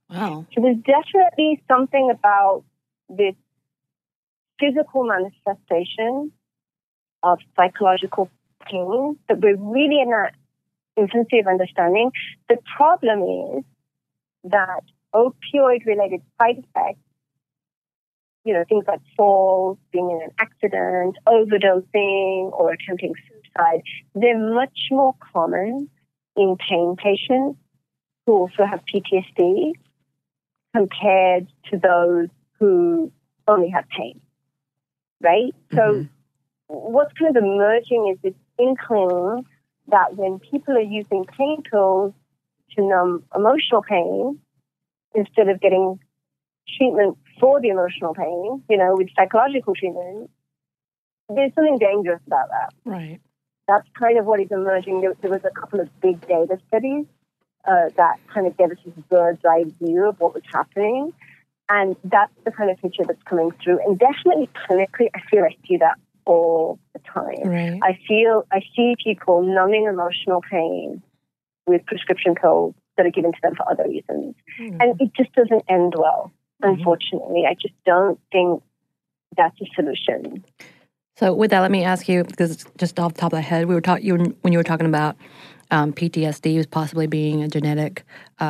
Wow. So there's definitely something about this physical manifestation of psychological pain that we're really in that infancy of understanding. The problem is that opioid-related side effects, things like falls, being in an accident, overdosing, or attempting suicide, they're much more common in pain patients who also have PTSD compared to those who only have pain, right? So what's kind of emerging is this inkling that when people are using pain pills to numb emotional pain, instead of getting treatment for the emotional pain, with psychological treatment, there's something dangerous about that. Right. That's kind of what is emerging. There was a couple of big data studies that kind of gave us this bird's eye view of what was happening. And that's the kind of picture that's coming through. And definitely clinically, I feel I see that all the time. Right. I see people numbing emotional pain with prescription pills that are given to them for other reasons. And it just doesn't end well, unfortunately. I just don't think that's a solution. So with that, let me ask you, because just off the top of the head, when you were talking about PTSD as possibly being a genetic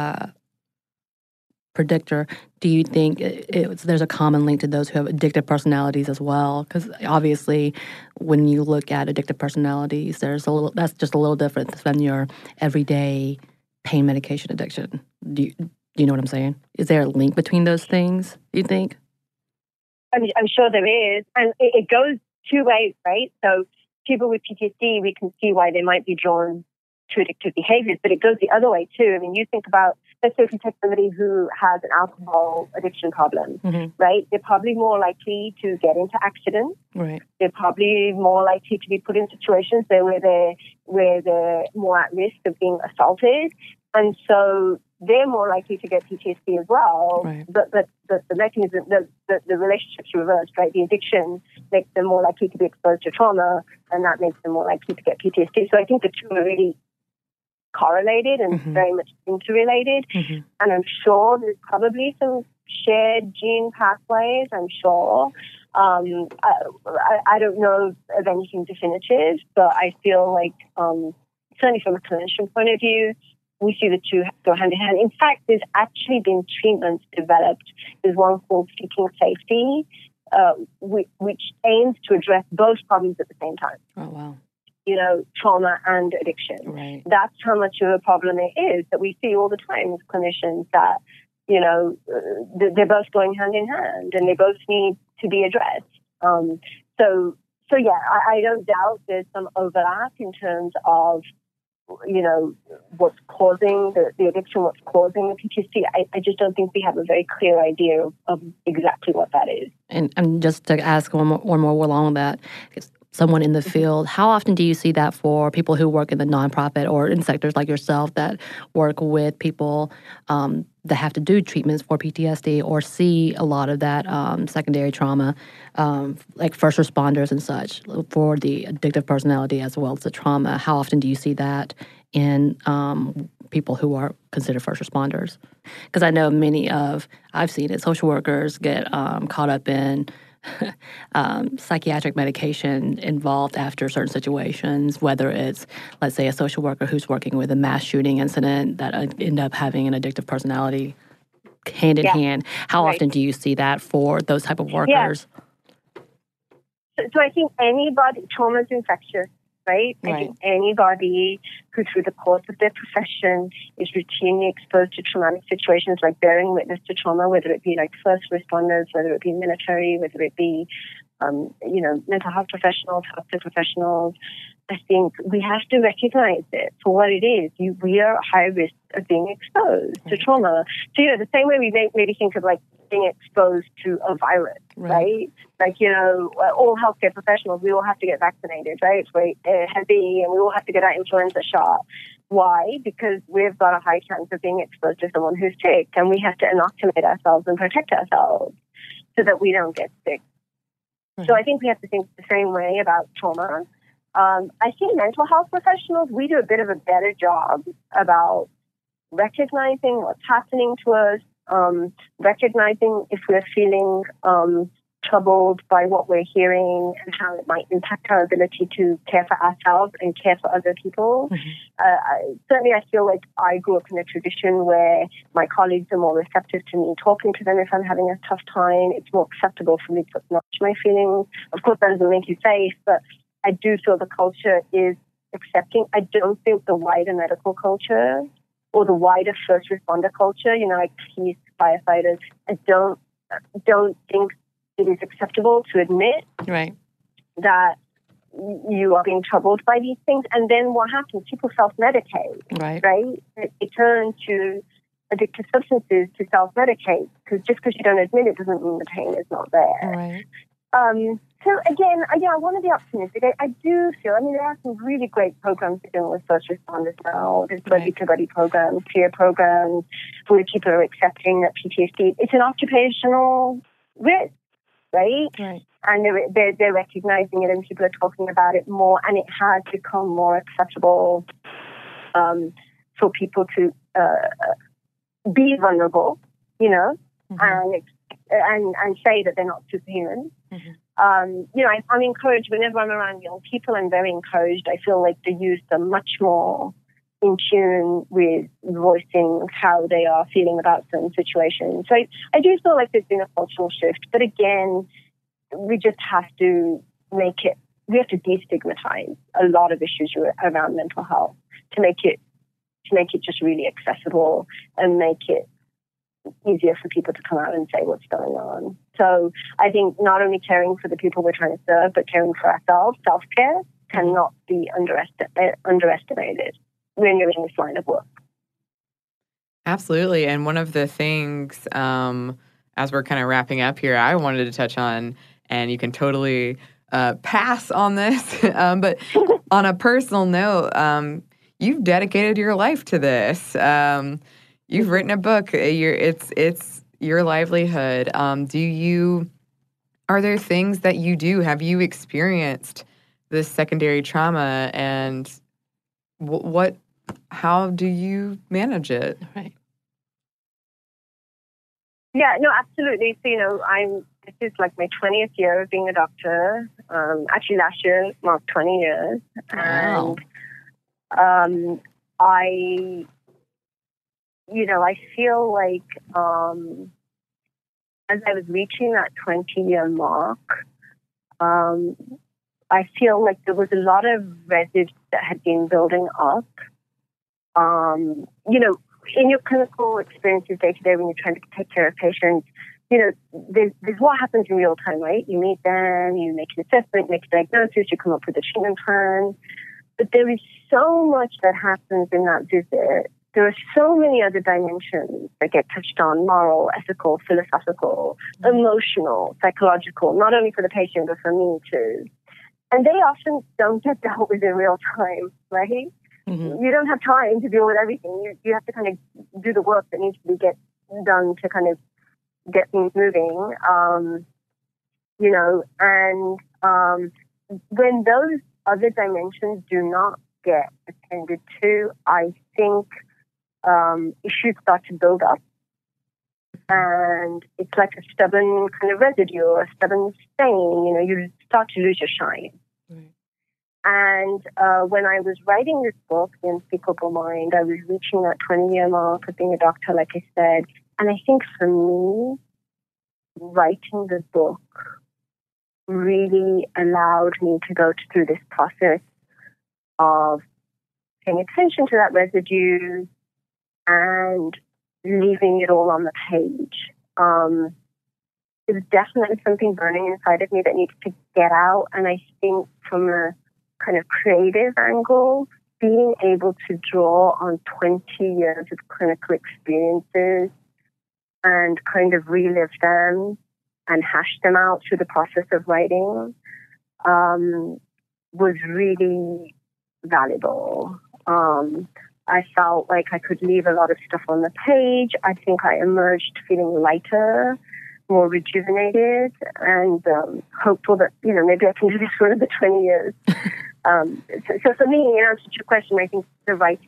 predictor, do you think there's a common link to those who have addictive personalities as well? Because obviously, when you look at addictive personalities, that's just a little different than your everyday pain medication addiction. Do you know what I'm saying? Is there a link between those things, do you think? I'm sure there is. And it goes two ways, right? So people with PTSD, we can see why they might be drawn to addictive behaviors, but it goes the other way too. I mean, you think about, let's say if you take somebody who has an alcohol addiction problem, right? They're probably more likely to get into accidents. Right. They're probably more likely to be put in situations where they're more at risk of being assaulted. And so they're more likely to get PTSD as well. Right. But the mechanism, the relationship's reversed, right? The addiction makes them more likely to be exposed to trauma, and that makes them more likely to get PTSD. So I think the two are really correlated and very much interrelated. And I'm sure there's probably some shared gene pathways, I'm sure. I don't know of anything definitive, but I feel like certainly from a clinician point of view, we see the two go hand in hand. In fact, there's actually been treatments developed. There's one called Seeking Safety, which aims to address both problems at the same time. Oh, wow. Trauma and addiction. Right. That's how much of a problem it is that we see all the time as clinicians that, they're both going hand in hand and they both need to be addressed. So yeah, I don't doubt there's some overlap in terms of, what's causing the addiction, what's causing the PTSD. I just don't think we have a very clear idea of exactly what that is. And just to ask one more along that, someone in the field, how often do you see that for people who work in the nonprofit or in sectors like yourself that work with people that have to do treatments for PTSD or see a lot of that secondary trauma, like first responders and such, for the addictive personality as well as the trauma? How often do you see that in people who are considered first responders? Because I know I've seen it, social workers get caught up in psychiatric medication involved after certain situations, whether it's, let's say, a social worker who's working with a mass shooting incident that end up having an addictive personality hand in hand. How often do you see that for those type of workers? So I think trauma is infectious, right? I think anybody who through the course of their profession is routinely exposed to traumatic situations like bearing witness to trauma, whether it be like first responders, whether it be military, whether it be, mental health professionals, healthcare professionals, I think we have to recognize it for what it is. We are at high risk of being exposed to trauma. So, the same way we maybe think of like being exposed to a virus, right? Like, all healthcare professionals, we all have to get vaccinated, right? It's very heavy, and we all have to get our influenza shot. Why? Because we've got a high chance of being exposed to someone who's sick, and we have to inoculate ourselves and protect ourselves so that we don't get sick. So I think we have to think the same way about trauma. I think mental health professionals, we do a bit of a better job about recognizing what's happening to us, recognizing if we're feeling troubled by what we're hearing and how it might impact our ability to care for ourselves and care for other people. Certainly, I feel like I grew up in a tradition where my colleagues are more receptive to me talking to them if I'm having a tough time. It's more acceptable for me to acknowledge my feelings. Of course, that doesn't make you safe, but I do feel the culture is accepting. I don't think the wider medical culture or the wider first responder culture, like police, firefighters, I don't think it is acceptable to admit that you are being troubled by these things. And then what happens? People self-medicate, right? They turn to addictive substances to self-medicate, because just because you don't admit it doesn't mean the pain is not there. So again, I want to be optimistic. I do feel, there are some really great programs dealing with first responders now. There's buddy-to-buddy programs, peer programs, where people are accepting that PTSD, it's an occupational risk, right? And they're recognizing it, and people are talking about it more, and it has become more acceptable for people to be vulnerable, and say that they're not superhuman. I'm encouraged whenever I'm around young people. I'm very encouraged. I feel like the youth are much more in tune with voicing how they are feeling about certain situations. So I do feel like there's been a cultural shift. But again, we just have to we have to destigmatize a lot of issues around mental health to make it just really accessible and make it easier for people to come out and say what's going on. So I think not only caring for the people we're trying to serve, but caring for ourselves, self-care, cannot be underestimated when you're in this line of work. Absolutely. And one of the things, as we're kind of wrapping up here, I wanted to touch on, and you can totally pass on this, but on a personal note, you've dedicated your life to this. You've written a book. It's your livelihood. Are there things that you do? Have you experienced this secondary trauma, and how do you manage it? Right. Yeah, no, absolutely. So, this is like my 20th year of being a doctor. Actually, last year marked 20 years. Wow. And I feel like as I was reaching that 20-year mark, I feel like there was a lot of residue that had been building up. In your clinical experiences day to day when you're trying to take care of patients, there's what happens in real time, right? You meet them, you make an assessment, make a diagnosis, you come up with a treatment plan. But there is so much that happens in that visit. There are so many other dimensions that get touched on: moral, ethical, philosophical, emotional, psychological, not only for the patient, but for me too. And they often don't get dealt with in real time, right? Mm-hmm. You don't have time to deal with everything. You have to kind of do the work that needs to be done to kind of get things moving, when those other dimensions do not get attended to, I think issues start to build up, and it's like a stubborn kind of residue or a stubborn stain. You start to lose your shine. Right. And when I was writing this book, The Unspeakable Mind, I was reaching that 20-year mark of being a doctor, like I said. And I think for me, writing the book really allowed me to go through this process of paying attention to that residue and leaving it all on the page. It was definitely something burning inside of me that needed to get out. And I think from a kind of creative angle, being able to draw on 20 years of clinical experiences and kind of relive them and hash them out through the process of writing was really valuable. I felt like I could leave a lot of stuff on the page. I think I emerged feeling lighter, more rejuvenated, and hopeful that, maybe I can do this for another 20 years. So for me, in answer to your question, I think the writing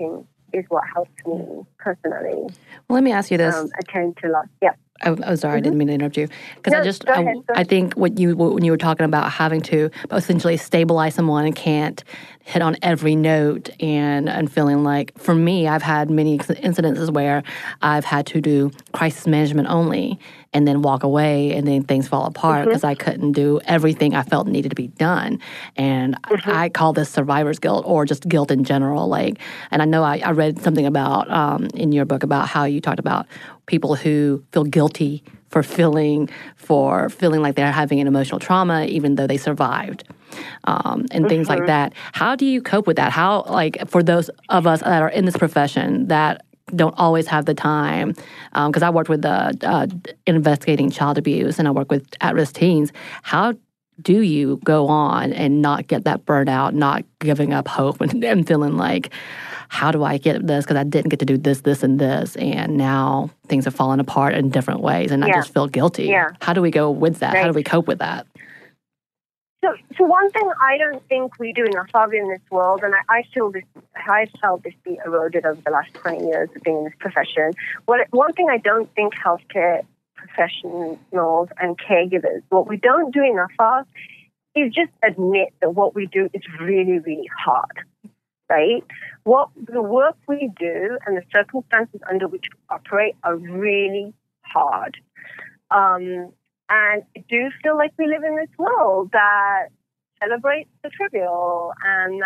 is what helps me personally. Well, let me ask you this. Attend to loss. Yeah. Oh, sorry, I didn't mean to interrupt you. Because go ahead. I think when you were talking about having to essentially stabilize someone and can't hit on every note and feeling like, for me, I've had many incidences where I've had to do crisis management only and then walk away and then things fall apart because I couldn't do everything I felt needed to be done. And I call this survivor's guilt or just guilt in general. And I know I read something about in your book about how you talked about people who feel guilty for feeling like they're having an emotional trauma even though they survived, and things like that. How do you cope with that? How, for those of us that are in this profession that don't always have the time, because I worked with investigating child abuse and I work with at-risk teens. How do you go on and not get that burnout, not giving up hope and feeling like, how do I get this? Because I didn't get to do this, this, and this, and now things have fallen apart in different ways, and I just feel guilty. Yeah. How do we go with that? Right. How do we cope with that? So one thing I don't think we do enough of in this world, and I felt this be eroded over the last 20 years of being in this profession. One thing I don't think healthcare professionals and caregivers, what we don't do enough of is just admit that what we do is really, really hard. Right? The work we do and the circumstances under which we operate are really hard. And I do feel like we live in this world that celebrates the trivial and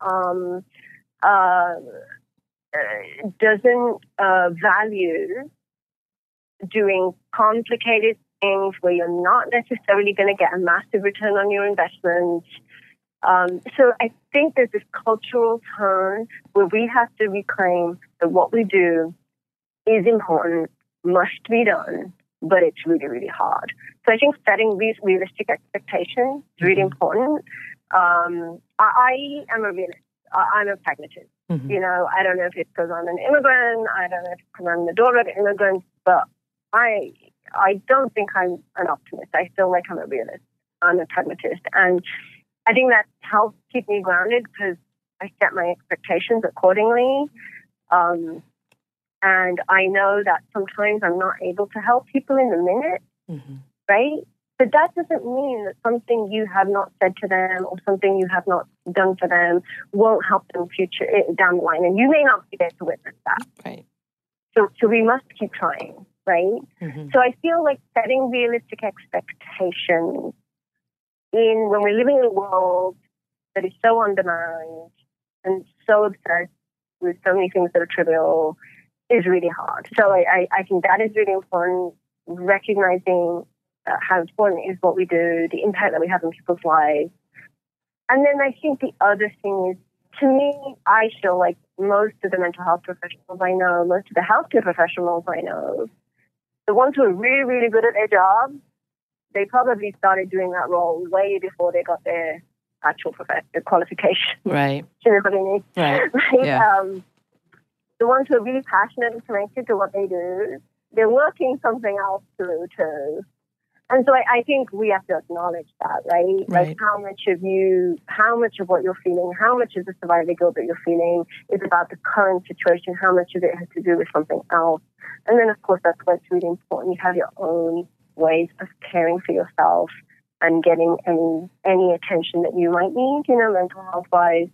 that doesn't value doing complicated things where you're not necessarily going to get a massive return on your investment. So I think there's this cultural turn where we have to reclaim that what we do is important, must be done, but it's really, really hard. So I think setting these realistic expectations is really important. I am a realist. I'm a pragmatist. You know, I don't know if it's because I'm an immigrant. I don't know if it's because I'm the daughter of immigrants, but I don't think I'm an optimist. I feel like I'm a realist. I'm a pragmatist. And I think that helps keep me grounded because I set my expectations accordingly. And I know that sometimes I'm not able to help people in the minute, right? But that doesn't mean that something you have not said to them or something you have not done for them won't help them down the line. And you may not be there to witness that. Right. So we must keep trying, right? So I feel like setting realistic expectations when we're living in a world that is so on demand and so obsessed with so many things that are trivial is really hard. So I think that is really important, recognizing how important is what we do, the impact that we have on people's lives. And then I think the other thing is, to me, I feel like most of the mental health professionals I know, most of the healthcare professionals I know, the ones who are really, really good at their job, they probably started doing that role way before they got their actual qualification. Right. Do you know what I mean? Right. Yeah. The ones who are really passionate and connected to what they do, they're working something else through too. And so I think we have to acknowledge that, right? Like how much of what you're feeling, how much of the survivor guilt that you're feeling is about the current situation, how much of it has to do with something else. And then, of course, that's what's really important. You have your own ways of caring for yourself and getting any attention that you might need, mental health-wise,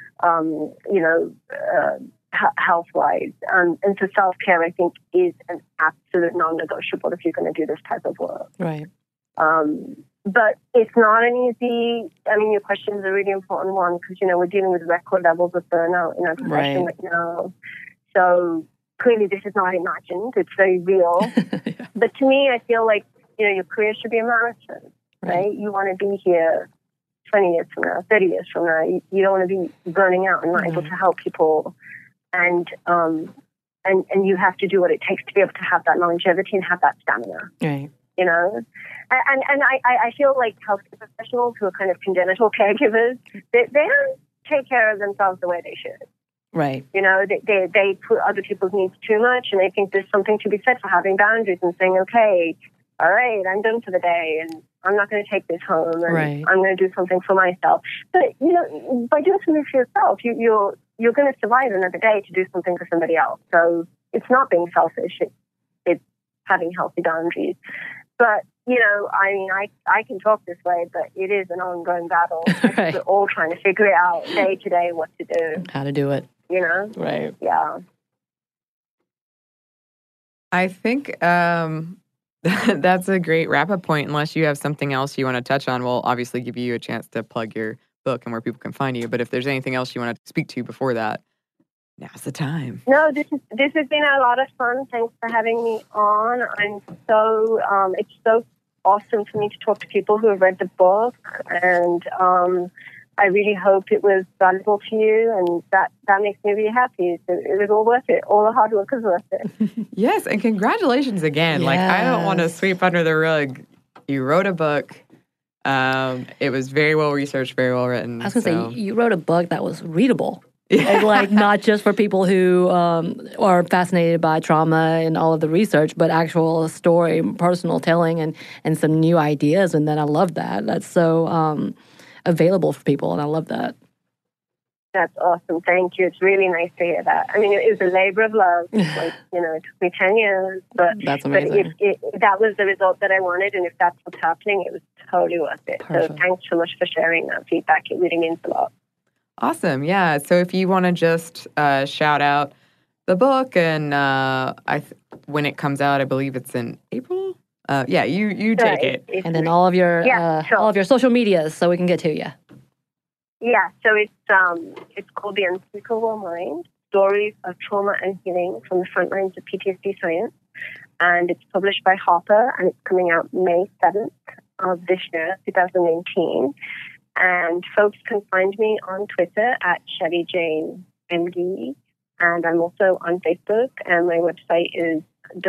health-wise. And so self-care, I think, is an absolute non-negotiable if you're going to do this type of work. Right. But it's not an easy, your question is a really important one because, we're dealing with record levels of burnout in our profession right now. So clearly this is not imagined. It's very real. Yeah. But to me, I feel like, your career should be a marathon, right? You want to be here 20 years from now, 30 years from now. You don't want to be burning out and not able to help people. And you have to do what it takes to be able to have that longevity and have that stamina. Right. And I feel like healthcare professionals who are kind of congenital caregivers, they don't take care of themselves the way they should. Right. They put other people's needs too much, and I think there's something to be said for having boundaries and saying, okay, all right, I'm done for the day, and I'm not going to take this home, and I'm going to do something for myself. But, by doing something for yourself, you're going to survive another day to do something for somebody else. So it's not being selfish. It's having healthy boundaries. But, you know, I mean, I can talk this way, but it is an ongoing battle. Right. We're all trying to figure it out day to day what to do. How to do it. You know? Right. Yeah. I think that's a great wrap-up point. Unless you have something else you want to touch on, we'll obviously give you a chance to plug your book and where people can find you. But if there's anything else you want to speak to before that, now's the time. No, this has been a lot of fun. Thanks for having me on. I'm so it's so awesome for me to talk to people who have read the book, and I really hope it was valuable to you, and that makes me really happy. So it was all worth it. All the hard work was worth it. Yes, and congratulations again. Yes. Like, I don't want to sweep under the rug. You wrote a book. It was very well researched, very well written. I was going to say, you wrote a book that was readable. And like, not just for people who are fascinated by trauma and all of the research, but actual story, personal telling, and some new ideas. And then I love that. That's so available for people, and I love that. That's awesome. Thank you. It's really nice to hear that. I mean, it was a labor of love. Like, you know, it took me 10 years, but That's amazing. But if that was the result that I wanted, and if that's what's happening, it was totally worth it. Perfect. So thanks so much for sharing that feedback. It really means a lot. Awesome. Yeah. So if you want to just shout out the book, and when it comes out, I believe it's in April. Yeah, you take it. And then all of your all of your social medias, so we can get to you. Yeah, so it's called The Unspeakable Mind, Stories of Trauma and Healing from the Front Lines of PTSD Science. And it's published by Harper, and it's coming out May 7th of this year, 2019. And folks can find me on Twitter at ShellyJaneMD. And I'm also on Facebook, and my website is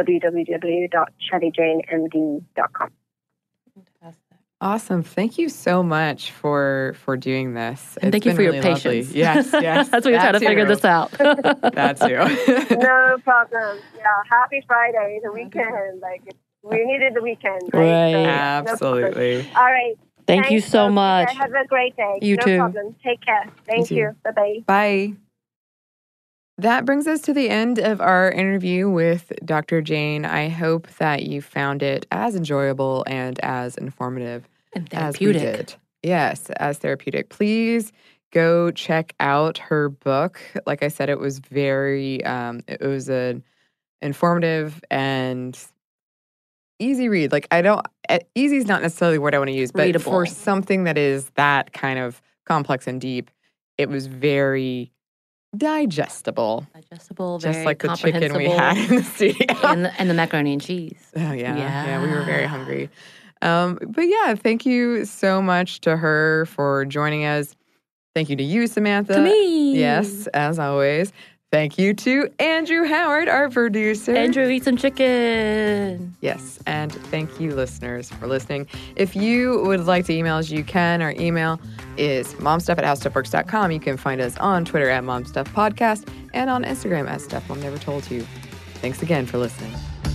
www.ShellyJaneMD.com. Awesome. Thank you so much for doing this. And thank you for your patience. Yes, yes. That's why you're trying to figure this out. That too. No problem. Yeah, happy Friday, the weekend. We needed the weekend. Right. So, Absolutely. No, all right. Thank you so folks. much. Have a great day. You too. No problem. Take care. Thank you. Bye-bye. Bye. That brings us to the end of our interview with Dr. Jane. I hope that you found it as enjoyable and as informative And as we therapeutic. did. Yes, as therapeutic. Please go check out her book. Like I said, it was very, it was an informative and easy read. Like, easy is not necessarily the word I want to use, but Readable. for something that is that kind of complex and deep, it was very digestible. Digestible, Just very like the chicken we comprehensible. had in the studio. and the macaroni and cheese. Oh, yeah, we were very hungry. But yeah, thank you so much to her for joining us. Thank you to you, Samantha. To me. Yes, as always. Thank you to Andrew Howard, our producer. Andrew, eat some chicken. Yes, and thank you, listeners, for listening. If you would like to email us, you can. Our email is momstuff@howstuffworks.com. You can find us on Twitter at momstuffpodcast and on Instagram at Stuff Mom Never Told You. Thanks again for listening.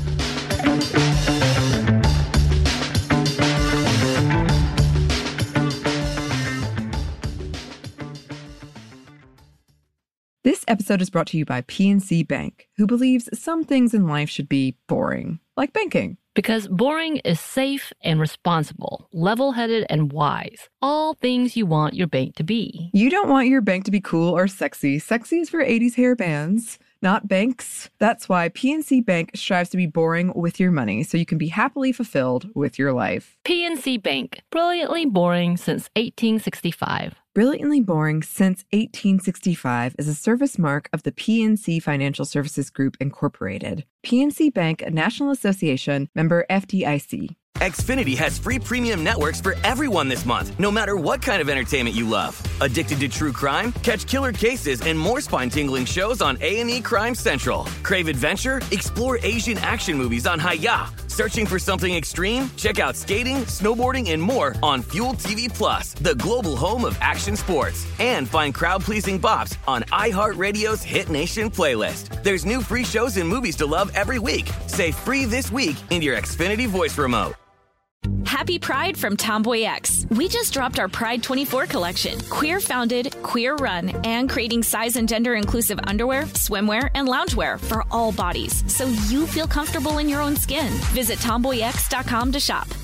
This episode is brought to you by PNC Bank, who believes some things in life should be boring, like banking. Because boring is safe and responsible, level-headed and wise. All things you want your bank to be. You don't want your bank to be cool or sexy. Sexy is for 80s hair bands, not banks. That's why PNC Bank strives to be boring with your money so you can be happily fulfilled with your life. PNC Bank, brilliantly boring since 1865. Brilliantly Boring Since 1865 is a service mark of the PNC Financial Services Group, Incorporated. PNC Bank, a National Association, member FDIC. Xfinity has free premium networks for everyone this month, no matter what kind of entertainment you love. Addicted to true crime? Catch killer cases and more spine-tingling shows on A&E Crime Central. Crave adventure? Explore Asian action movies on Hi-Ya. Searching for something extreme? Check out skating, snowboarding, and more on Fuel TV Plus, the global home of action sports. And find crowd-pleasing bops on iHeartRadio's Hit Nation playlist. There's new free shows and movies to love every week. Say free this week in your Xfinity voice remote. Happy Pride from Tomboy X. We just dropped our Pride 24 collection. Queer founded, queer run, and creating size and gender inclusive underwear, swimwear, and loungewear for all bodies, so you feel comfortable in your own skin. Visit tomboyx.com to shop.